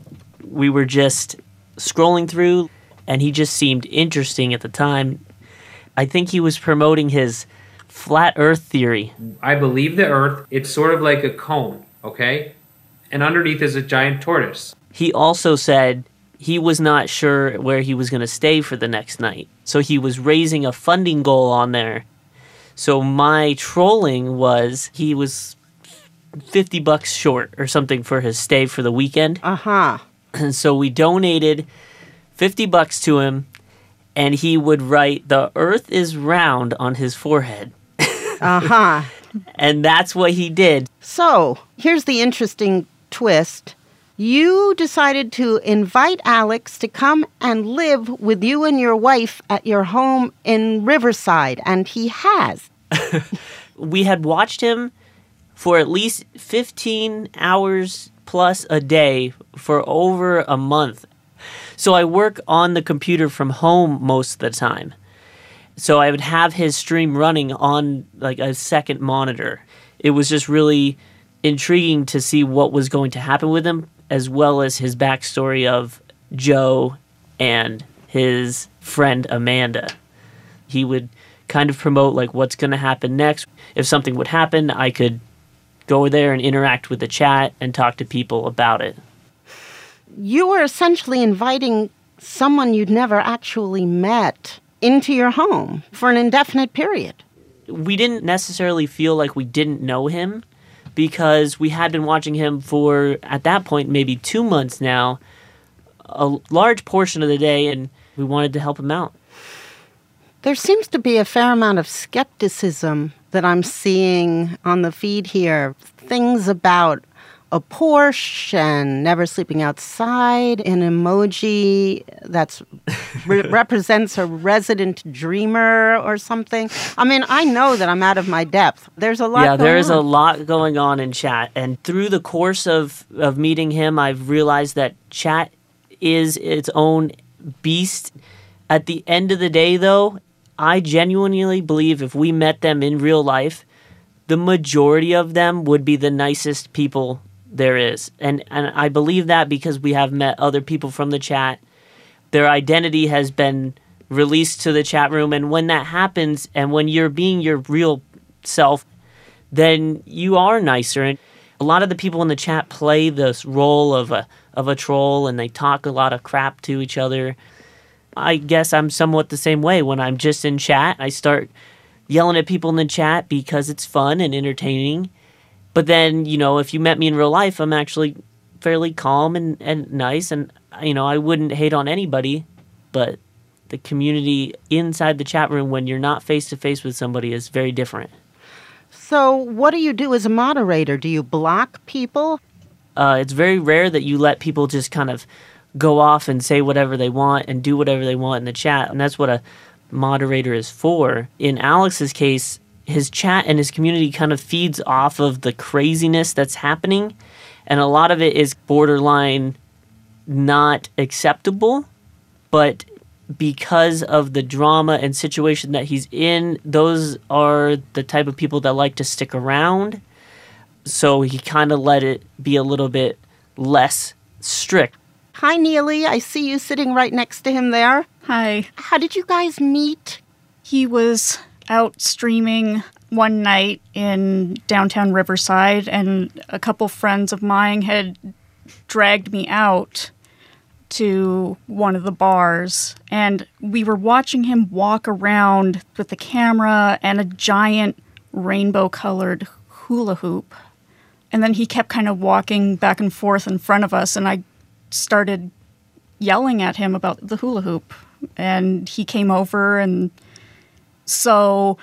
We were just scrolling through, and he just seemed interesting at the time. I think he was promoting his flat earth theory.
I believe the earth, it's sort of like a cone, okay? And underneath is a giant tortoise.
He also said he was not sure where he was going to stay for the next night. So he was raising a funding goal on there. So my trolling was he was fifty bucks short or something for his stay for the weekend.
Uh-huh.
And so we donated fifty bucks to him, and he would write, "The earth is round," on his forehead.
Uh-huh.
And that's what he did.
So, here's the interesting twist. You decided to invite Alex to come and live with you and your wife at your home in Riverside, and he has.
We had watched him for at least fifteen hours plus a day for over a month. So I work on the computer from home most of the time. So I would have his stream running on like a second monitor. It was just really intriguing to see what was going to happen with him, as well as his backstory of Joe and his friend Amanda. He would kind of promote like what's going to happen next. If something would happen, I could go there and interact with the chat and talk to people about it.
You were essentially inviting someone you'd never actually met into your home for an indefinite period.
We didn't necessarily feel like we didn't know him because we had been watching him for, at that point, maybe two months now, a large portion of the day, and we wanted to help him out.
There seems to be a fair amount of skepticism that I'm seeing on the feed here. Things about a Porsche and never sleeping outside, an emoji that's re- represents a resident dreamer or something. I mean, I know that I'm out of my depth. There's a lot
yeah,
going
there is
on.
a lot going on in chat. And through the course of, of meeting him, I've realized that chat is its own beast. At the end of the day, though, I genuinely believe if we met them in real life, the majority of them would be the nicest people there is. And and I believe that because we have met other people from the chat. Their identity has been released to the chat room. And when that happens, and when you're being your real self, then you are nicer. And a lot of the people in the chat play this role of a of a troll, and they talk a lot of crap to each other. I guess I'm somewhat the same way. When I'm just in chat, I start yelling at people in the chat because it's fun and entertaining. But then, you know, if you met me in real life, I'm actually fairly calm and, and nice. And, you know, I wouldn't hate on anybody. But the community inside the chat room when you're not face-to-face with somebody is very different.
So what do you do as a moderator? Do you block people?
Uh, it's very rare that you let people just kind of go off and say whatever they want and do whatever they want in the chat. And that's what a moderator is for. In Alex's case, his chat and his community kind of feeds off of the craziness that's happening. And a lot of it is borderline not acceptable. But because of the drama and situation that he's in, those are the type of people that like to stick around. So he kind of let it be a little bit less strict.
Hi, Neely. I see you sitting right next to him there.
Hi.
How did you guys meet?
He was out streaming one night in downtown Riverside, and a couple friends of mine had dragged me out to one of the bars, and we were watching him walk around with the camera and a giant rainbow-colored hula hoop. And then he kept kind of walking back and forth in front of us, and I started yelling at him about the hula hoop. And he came over, and so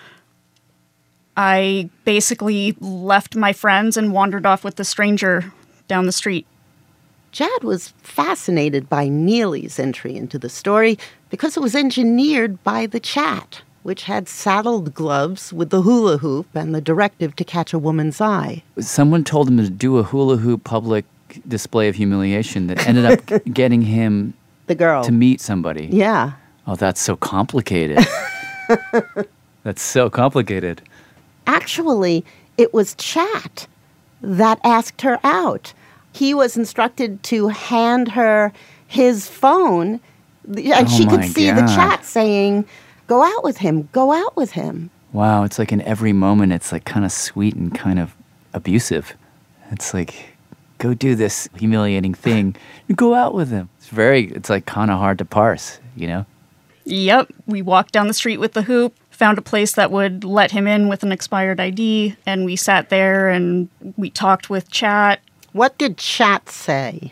I basically left my friends and wandered off with the stranger down the street.
Jad was fascinated by Neely's entry into the story because it was engineered by the chat, which had saddled gloves with the hula hoop and the directive to catch a woman's eye.
Someone told him to do a hula hoop public display of humiliation that ended up getting him
the girl
to meet somebody.
Yeah.
Oh, that's so complicated. That's so complicated.
Actually, it was chat that asked her out. He was instructed to hand her his phone, and
Oh
she could
my
see
God.
the chat saying, go out with him, go out with him.
Wow, it's like in every moment, it's like kind of sweet and kind of abusive. It's like, go do this humiliating thing, go out with him. It's very, it's like kind of hard to parse, you know?
Yep, we walked down the street with the hoop, found a place that would let him in with an expired I D, and we sat there and we talked with chat.
What did chat say?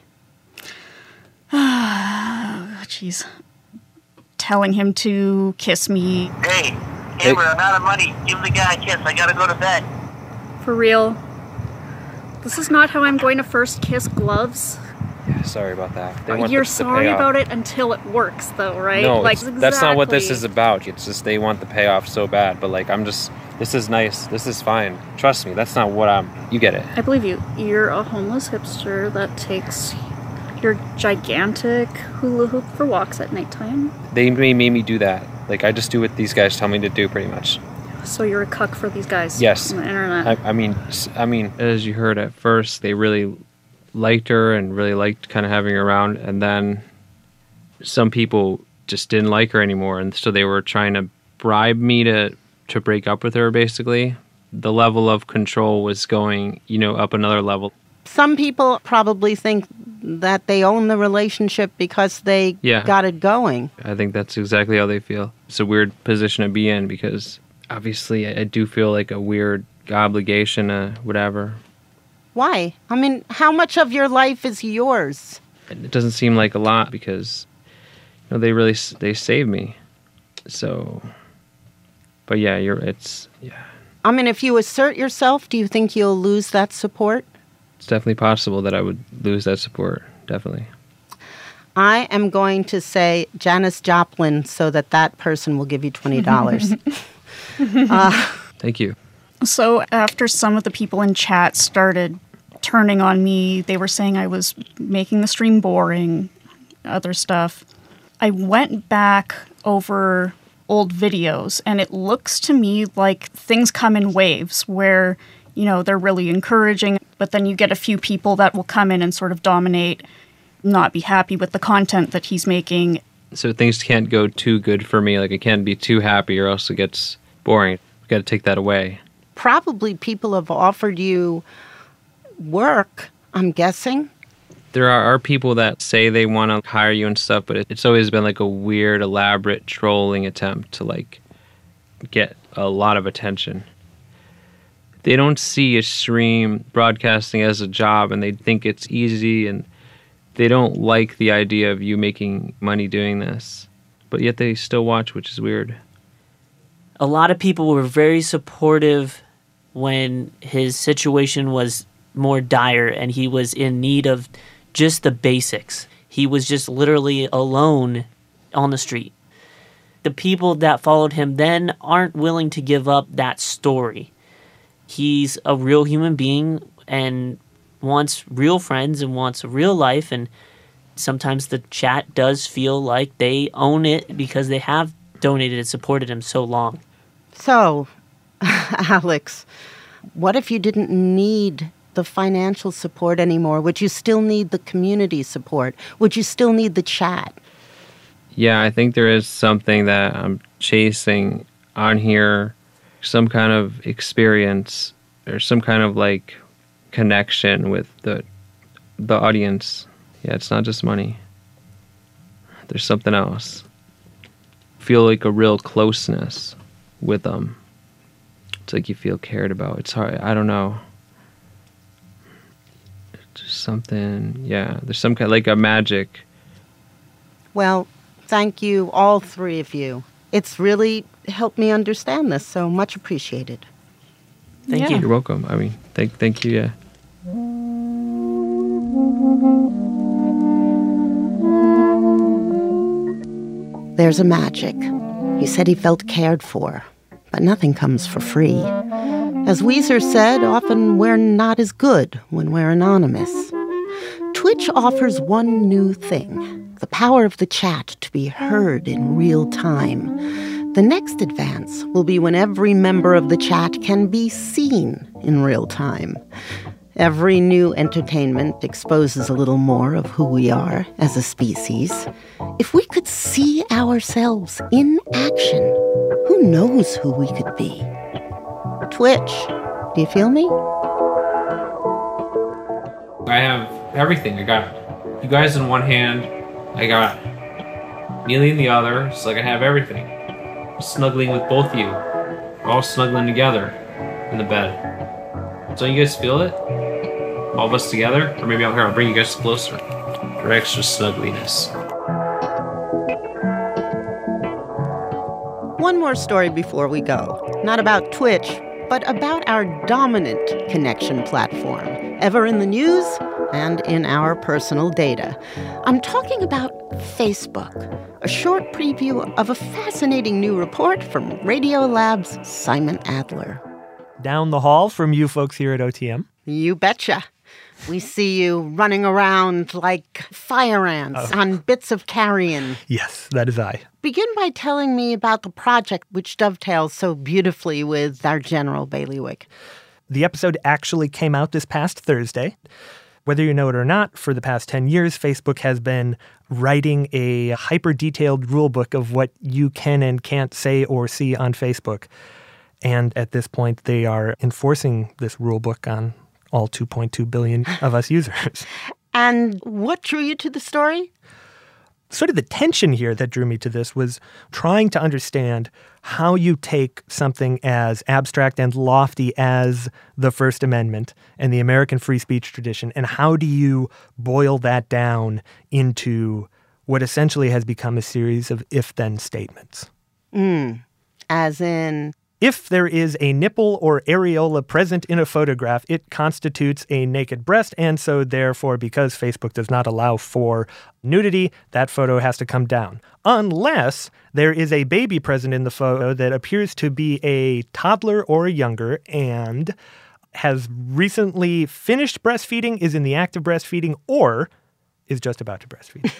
Jeez. Telling him to kiss me.
Hey, hey, we're out of money. Give the guy a kiss. I gotta go to bed.
For real. This is not how I'm going to first kiss gloves.
Yeah, sorry about that. They want
You're
the, the
sorry
payoff.
about it until it works, though, right?
No,
like,
it's- that's not what this
exactly.
is about. It's just they want the payoff so bad. But like, I'm just, this is nice. This is fine. Trust me. That's not what I'm. You get it.
I believe you. You're a homeless hipster that takes your gigantic hula hoop for walks at nighttime.
They made, made me do that. Like, I just do what these guys tell me to do, pretty much.
So you're a cuck for these guys
Yes.
on the internet.
I, I mean, I mean, as you heard at first, they really liked her and really liked kind of having her around. And then some people just didn't like her anymore. And so they were trying to bribe me to, to break up with her, basically. The level of control was going, you know, up another level.
Some people probably think that they own the relationship because they
Yeah.
got it going.
I think that's exactly how they feel. It's a weird position to be in because obviously I, I do feel like a weird obligation to whatever.
Why? I mean, how much of your life is yours?
It doesn't seem like a lot because, you know, they really, s- they saved me. So, but yeah, you're, it's, yeah,
I mean, if you assert yourself, do you think you'll lose that support?
it's definitely possible that I would lose that support. Definitely.
I am going to say Janis Joplin so that that person will give you twenty dollars. uh,
Thank you.
So after some of the people in chat started turning on me, they were saying I was making the stream boring, other stuff. I went back over old videos, and it looks to me like things come in waves where, you know, they're really encouraging, but then you get a few people that will come in and sort of dominate, not be happy with the content that he's making.
So things can't go too good for me. Like, it can't be too happy or else it gets boring. We've got to take that away.
probably people have offered you work, I'm guessing.
There are, are people that say they want to hire you and stuff, but it, it's always been like a weird, elaborate trolling attempt to like get a lot of attention. They don't see a stream broadcasting as a job, and they think it's easy, and they don't like the idea of you making money doing this. But yet they still watch, which is weird.
A lot of people were very supportive when his situation was more dire and he was in need of just the basics. He was just literally alone on the street. The people that followed him then aren't willing to give up that story. He's a real human being and wants real friends and wants a real life, and sometimes the chat does feel like they own it because they have donated and supported him so long.
So, Alex, what if you didn't need the financial support anymore? Would you still need the community support? Would you still need the chat?
Yeah, I think there is something that I'm chasing on here, some kind of experience or some kind of like connection with the the audience. Yeah, it's not just money. There's something else. Feel like a real closeness with them. It's like you feel cared about. It's hard. I don't know. It's just something. Yeah, there's some kind like a magic.
Well, thank you, all three of you. It's really helped me understand this, so much appreciated.
Thank
You're welcome. I mean, thank thank you. Yeah.
There's a magic. He said he felt cared for, but nothing comes for free. As Weezer said, often we're not as good when we're anonymous. Twitch offers one new thing, the power of the chat to be heard in real time. The next advance will be when every member of the chat can be seen in real time. Every new entertainment exposes a little more of who we are as a species. If we could see ourselves in action, who knows who we could be? Twitch, do you feel me?
I have everything. I got you guys in one hand. I got Neely in the other. It's like I have everything. Snuggling with both of you. We're all snuggling together in the bed. Don't you guys feel it? All of us together? Or maybe I'll, here, I'll bring you guys closer for extra snuggliness.
One more story before we go. Not about Twitch, but about our dominant connection platform, ever in the news and in our personal data. I'm talking about Facebook, a short preview of a fascinating new report from Radiolab's Simon Adler.
Down the hall from you folks here at O T M.
You betcha. We see you running around like fire ants
Oh.
on bits of carrion.
Yes, that is I.
Begin by telling me about the project, which dovetails so beautifully with our general bailiwick.
The episode actually came out this past Thursday. Whether you know it or not, for the past ten years, Facebook has been writing a hyper-detailed rulebook of what you can and can't say or see on Facebook. And at this point, they are enforcing this rulebook on all two point two billion of us users.
And what drew you to the story?
Sort of the tension here that drew me to this was trying to understand how you take something as abstract and lofty as the First Amendment and the American free speech tradition, and how do you boil that down into what essentially has become a series of if-then statements.
Mm, as in...
If there is a nipple or areola present in a photograph, it constitutes a naked breast, and so therefore, because Facebook does not allow for nudity, that photo has to come down. Unless there is a baby present in the photo that appears to be a toddler or younger and has recently finished breastfeeding, is in the act of breastfeeding, or is just about to breastfeed.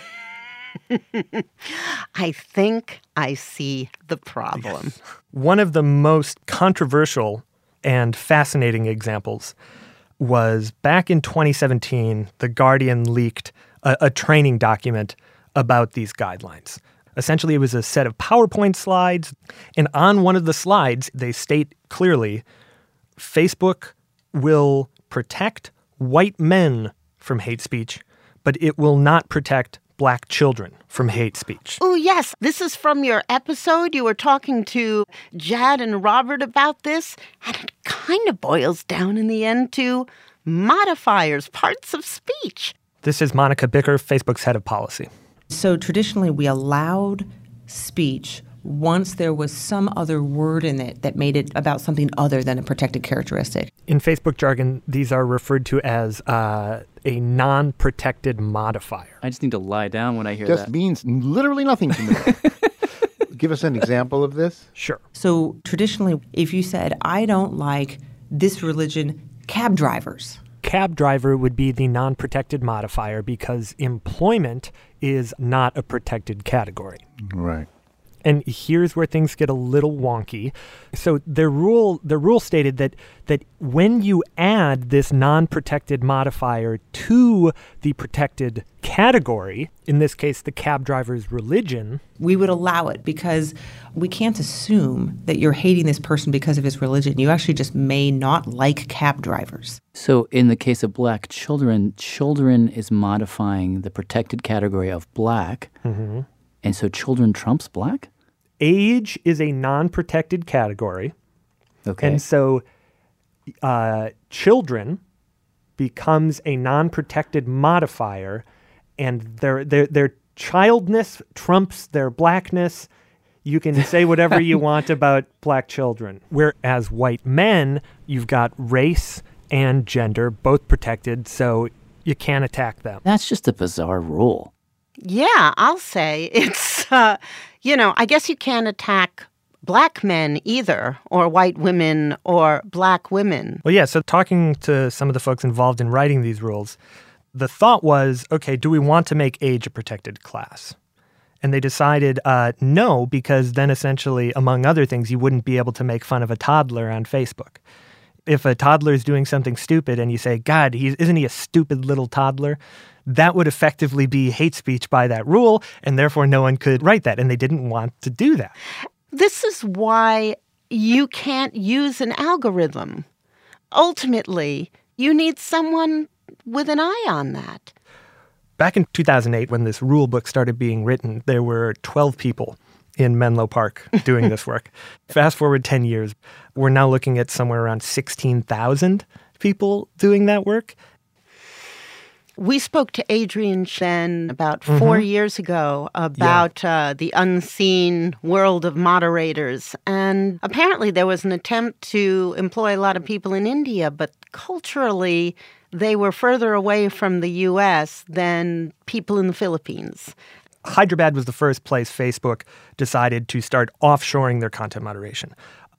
I think I see the problem.
Yes. One of the most controversial and fascinating examples was back in twenty seventeen, The Guardian leaked a, a training document about these guidelines. Essentially, it was a set of PowerPoint slides, and on one of the slides, they state clearly, Facebook will protect white men from hate speech, but it will not protect Black children from hate speech.
Oh, yes. This is from your episode. You were talking to Jad and Robert about this, and it kind of boils down in the end to modifiers, parts of speech.
This is Monica Bicker, Facebook's head of policy.
So traditionally, we allowed speech once there was some other word in it that made it about something other than a protected characteristic.
In Facebook jargon, these are referred to as uh, a non-protected modifier.
I just need to lie down when I hear
Just
that.
means literally nothing to me. Give us an example of this.
Sure.
So traditionally, if you said, I don't like this religion, cab drivers.
Cab driver would be the non-protected modifier because employment is not a protected category.
Right.
And here's where things get a little wonky. So the rule the rule stated that that when you add this non-protected modifier to the protected category, in this case the cab driver's religion,
we would allow it because we can't assume that you're hating this person because of his religion. You actually just may not like cab drivers.
So in the case of Black children, children is modifying the protected category of Black.
Mm-hmm.
And so children trumps Black?
Age is a non-protected category.
Okay.
And so uh, children becomes a non-protected modifier, and their, their, their childness trumps their Blackness. You can say whatever you want about Black children. Whereas white men, you've got race and gender, both protected, so you can't attack them.
That's just a bizarre rule.
Yeah, I'll say it's, uh, you know, I guess you can't attack Black men either, or white women, or Black women.
Well, yeah, so talking to some of the folks involved in writing these rules, the thought was, okay, do we want to make age a protected class? And they decided uh, no, because then essentially, among other things, you wouldn't be able to make fun of a toddler on Facebook. If a toddler is doing something stupid and you say, God, he's, isn't he a stupid little toddler? That would effectively be hate speech by that rule, and therefore no one could write that, and they didn't want to do that.
This is why you can't use an algorithm. Ultimately, you need someone with an eye on that.
Back in two thousand eight, when this rule book started being written, there were twelve people in Menlo Park doing this work. Fast forward ten years, we're now looking at somewhere around sixteen thousand people doing that work.
We spoke to Adrian Shen about four
Mm-hmm.
years ago about yeah. uh, the unseen world of moderators. And apparently there was an attempt to employ a lot of people in India, but culturally they were further away from the U S than people in the Philippines.
Hyderabad was the first place Facebook decided to start offshoring their content moderation.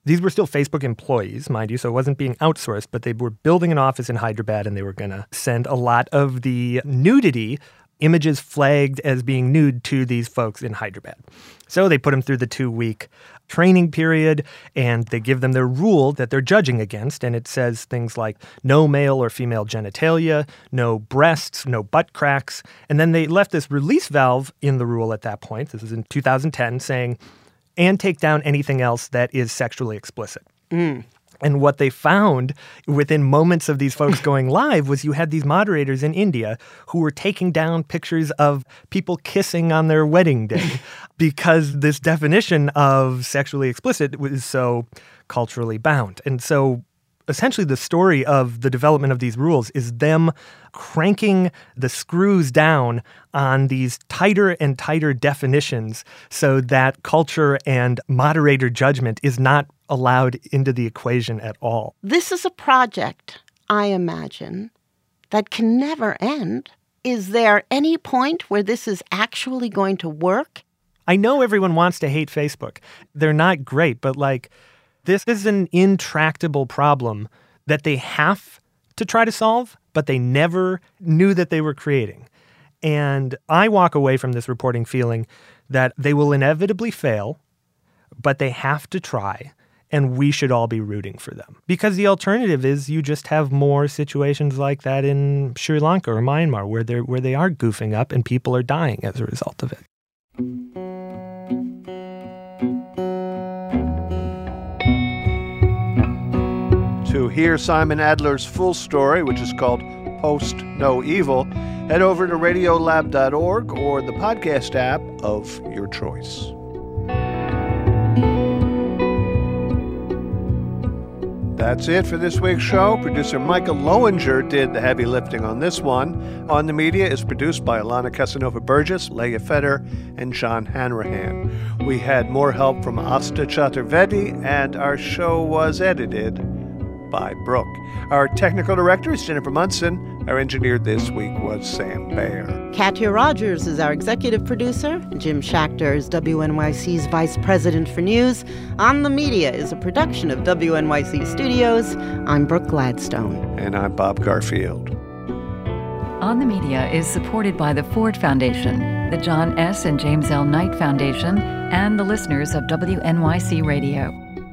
These were still Facebook employees, mind you, so it wasn't being outsourced, but they were building an office in Hyderabad and they were going to send a lot of the nudity images flagged as being nude to these folks in Hyderabad. So they put them through the two-week training period, and they give them their rule that they're judging against, and it says things like no male or female genitalia, no breasts, no butt cracks, and then they left this release valve in the rule at that point, this is in two thousand ten, saying, and take down anything else that is sexually explicit.
Mm.
And what they found within moments of these folks going live was you had these moderators in India who were taking down pictures of people kissing on their wedding day because this definition of sexually explicit was so culturally bound. And so essentially the story of the development of these rules is them cranking the screws down on these tighter and tighter definitions so that culture and moderator judgment is not allowed into the equation at all.
This is a project, I imagine, that can never end. Is there any point where this is actually going to work?
I know everyone wants to hate Facebook. They're not great, but like, this is an intractable problem that they have to try to solve, but they never knew that they were creating. And I walk away from this reporting feeling that they will inevitably fail, but they have to try, and we should all be rooting for them. Because the alternative is you just have more situations like that in Sri Lanka or Myanmar where they're where they are goofing up and people are dying as a result of it.
To hear Simon Adler's full story, which is called Post No Evil, head over to radiolab dot org or the podcast app of your choice. That's it for this week's show. Producer Michael Lowinger did the heavy lifting on this one. On the Media is produced by Alana Casanova-Burgess, Leah Feder, and John Hanrahan. We had more help from Asta Chaturvedi, and our show was edited by Brooke. Our technical director is Jennifer Munson. Our engineer this week was Sam Baer.
Katya Rogers is our executive producer. Jim Schachter is W N Y C's vice president for news. On the Media is a production of W N Y C Studios. I'm Brooke Gladstone.
And I'm Bob Garfield.
On the Media is supported by the Ford Foundation, the John S. and James L. Knight Foundation, and the listeners of W N Y C Radio.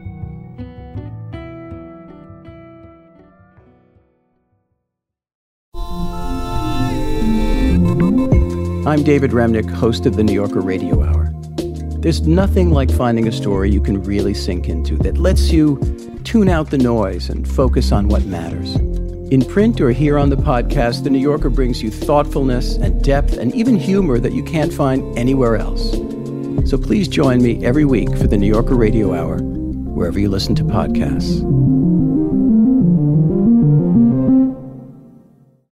I'm David Remnick, host of the New Yorker Radio Hour. There's nothing like finding a story you can really sink into that lets you tune out the noise and focus on what matters. In print or here on the podcast, The New Yorker brings you thoughtfulness and depth and even humor that you can't find anywhere else. So please join me every week for the New Yorker Radio Hour, wherever you listen to podcasts.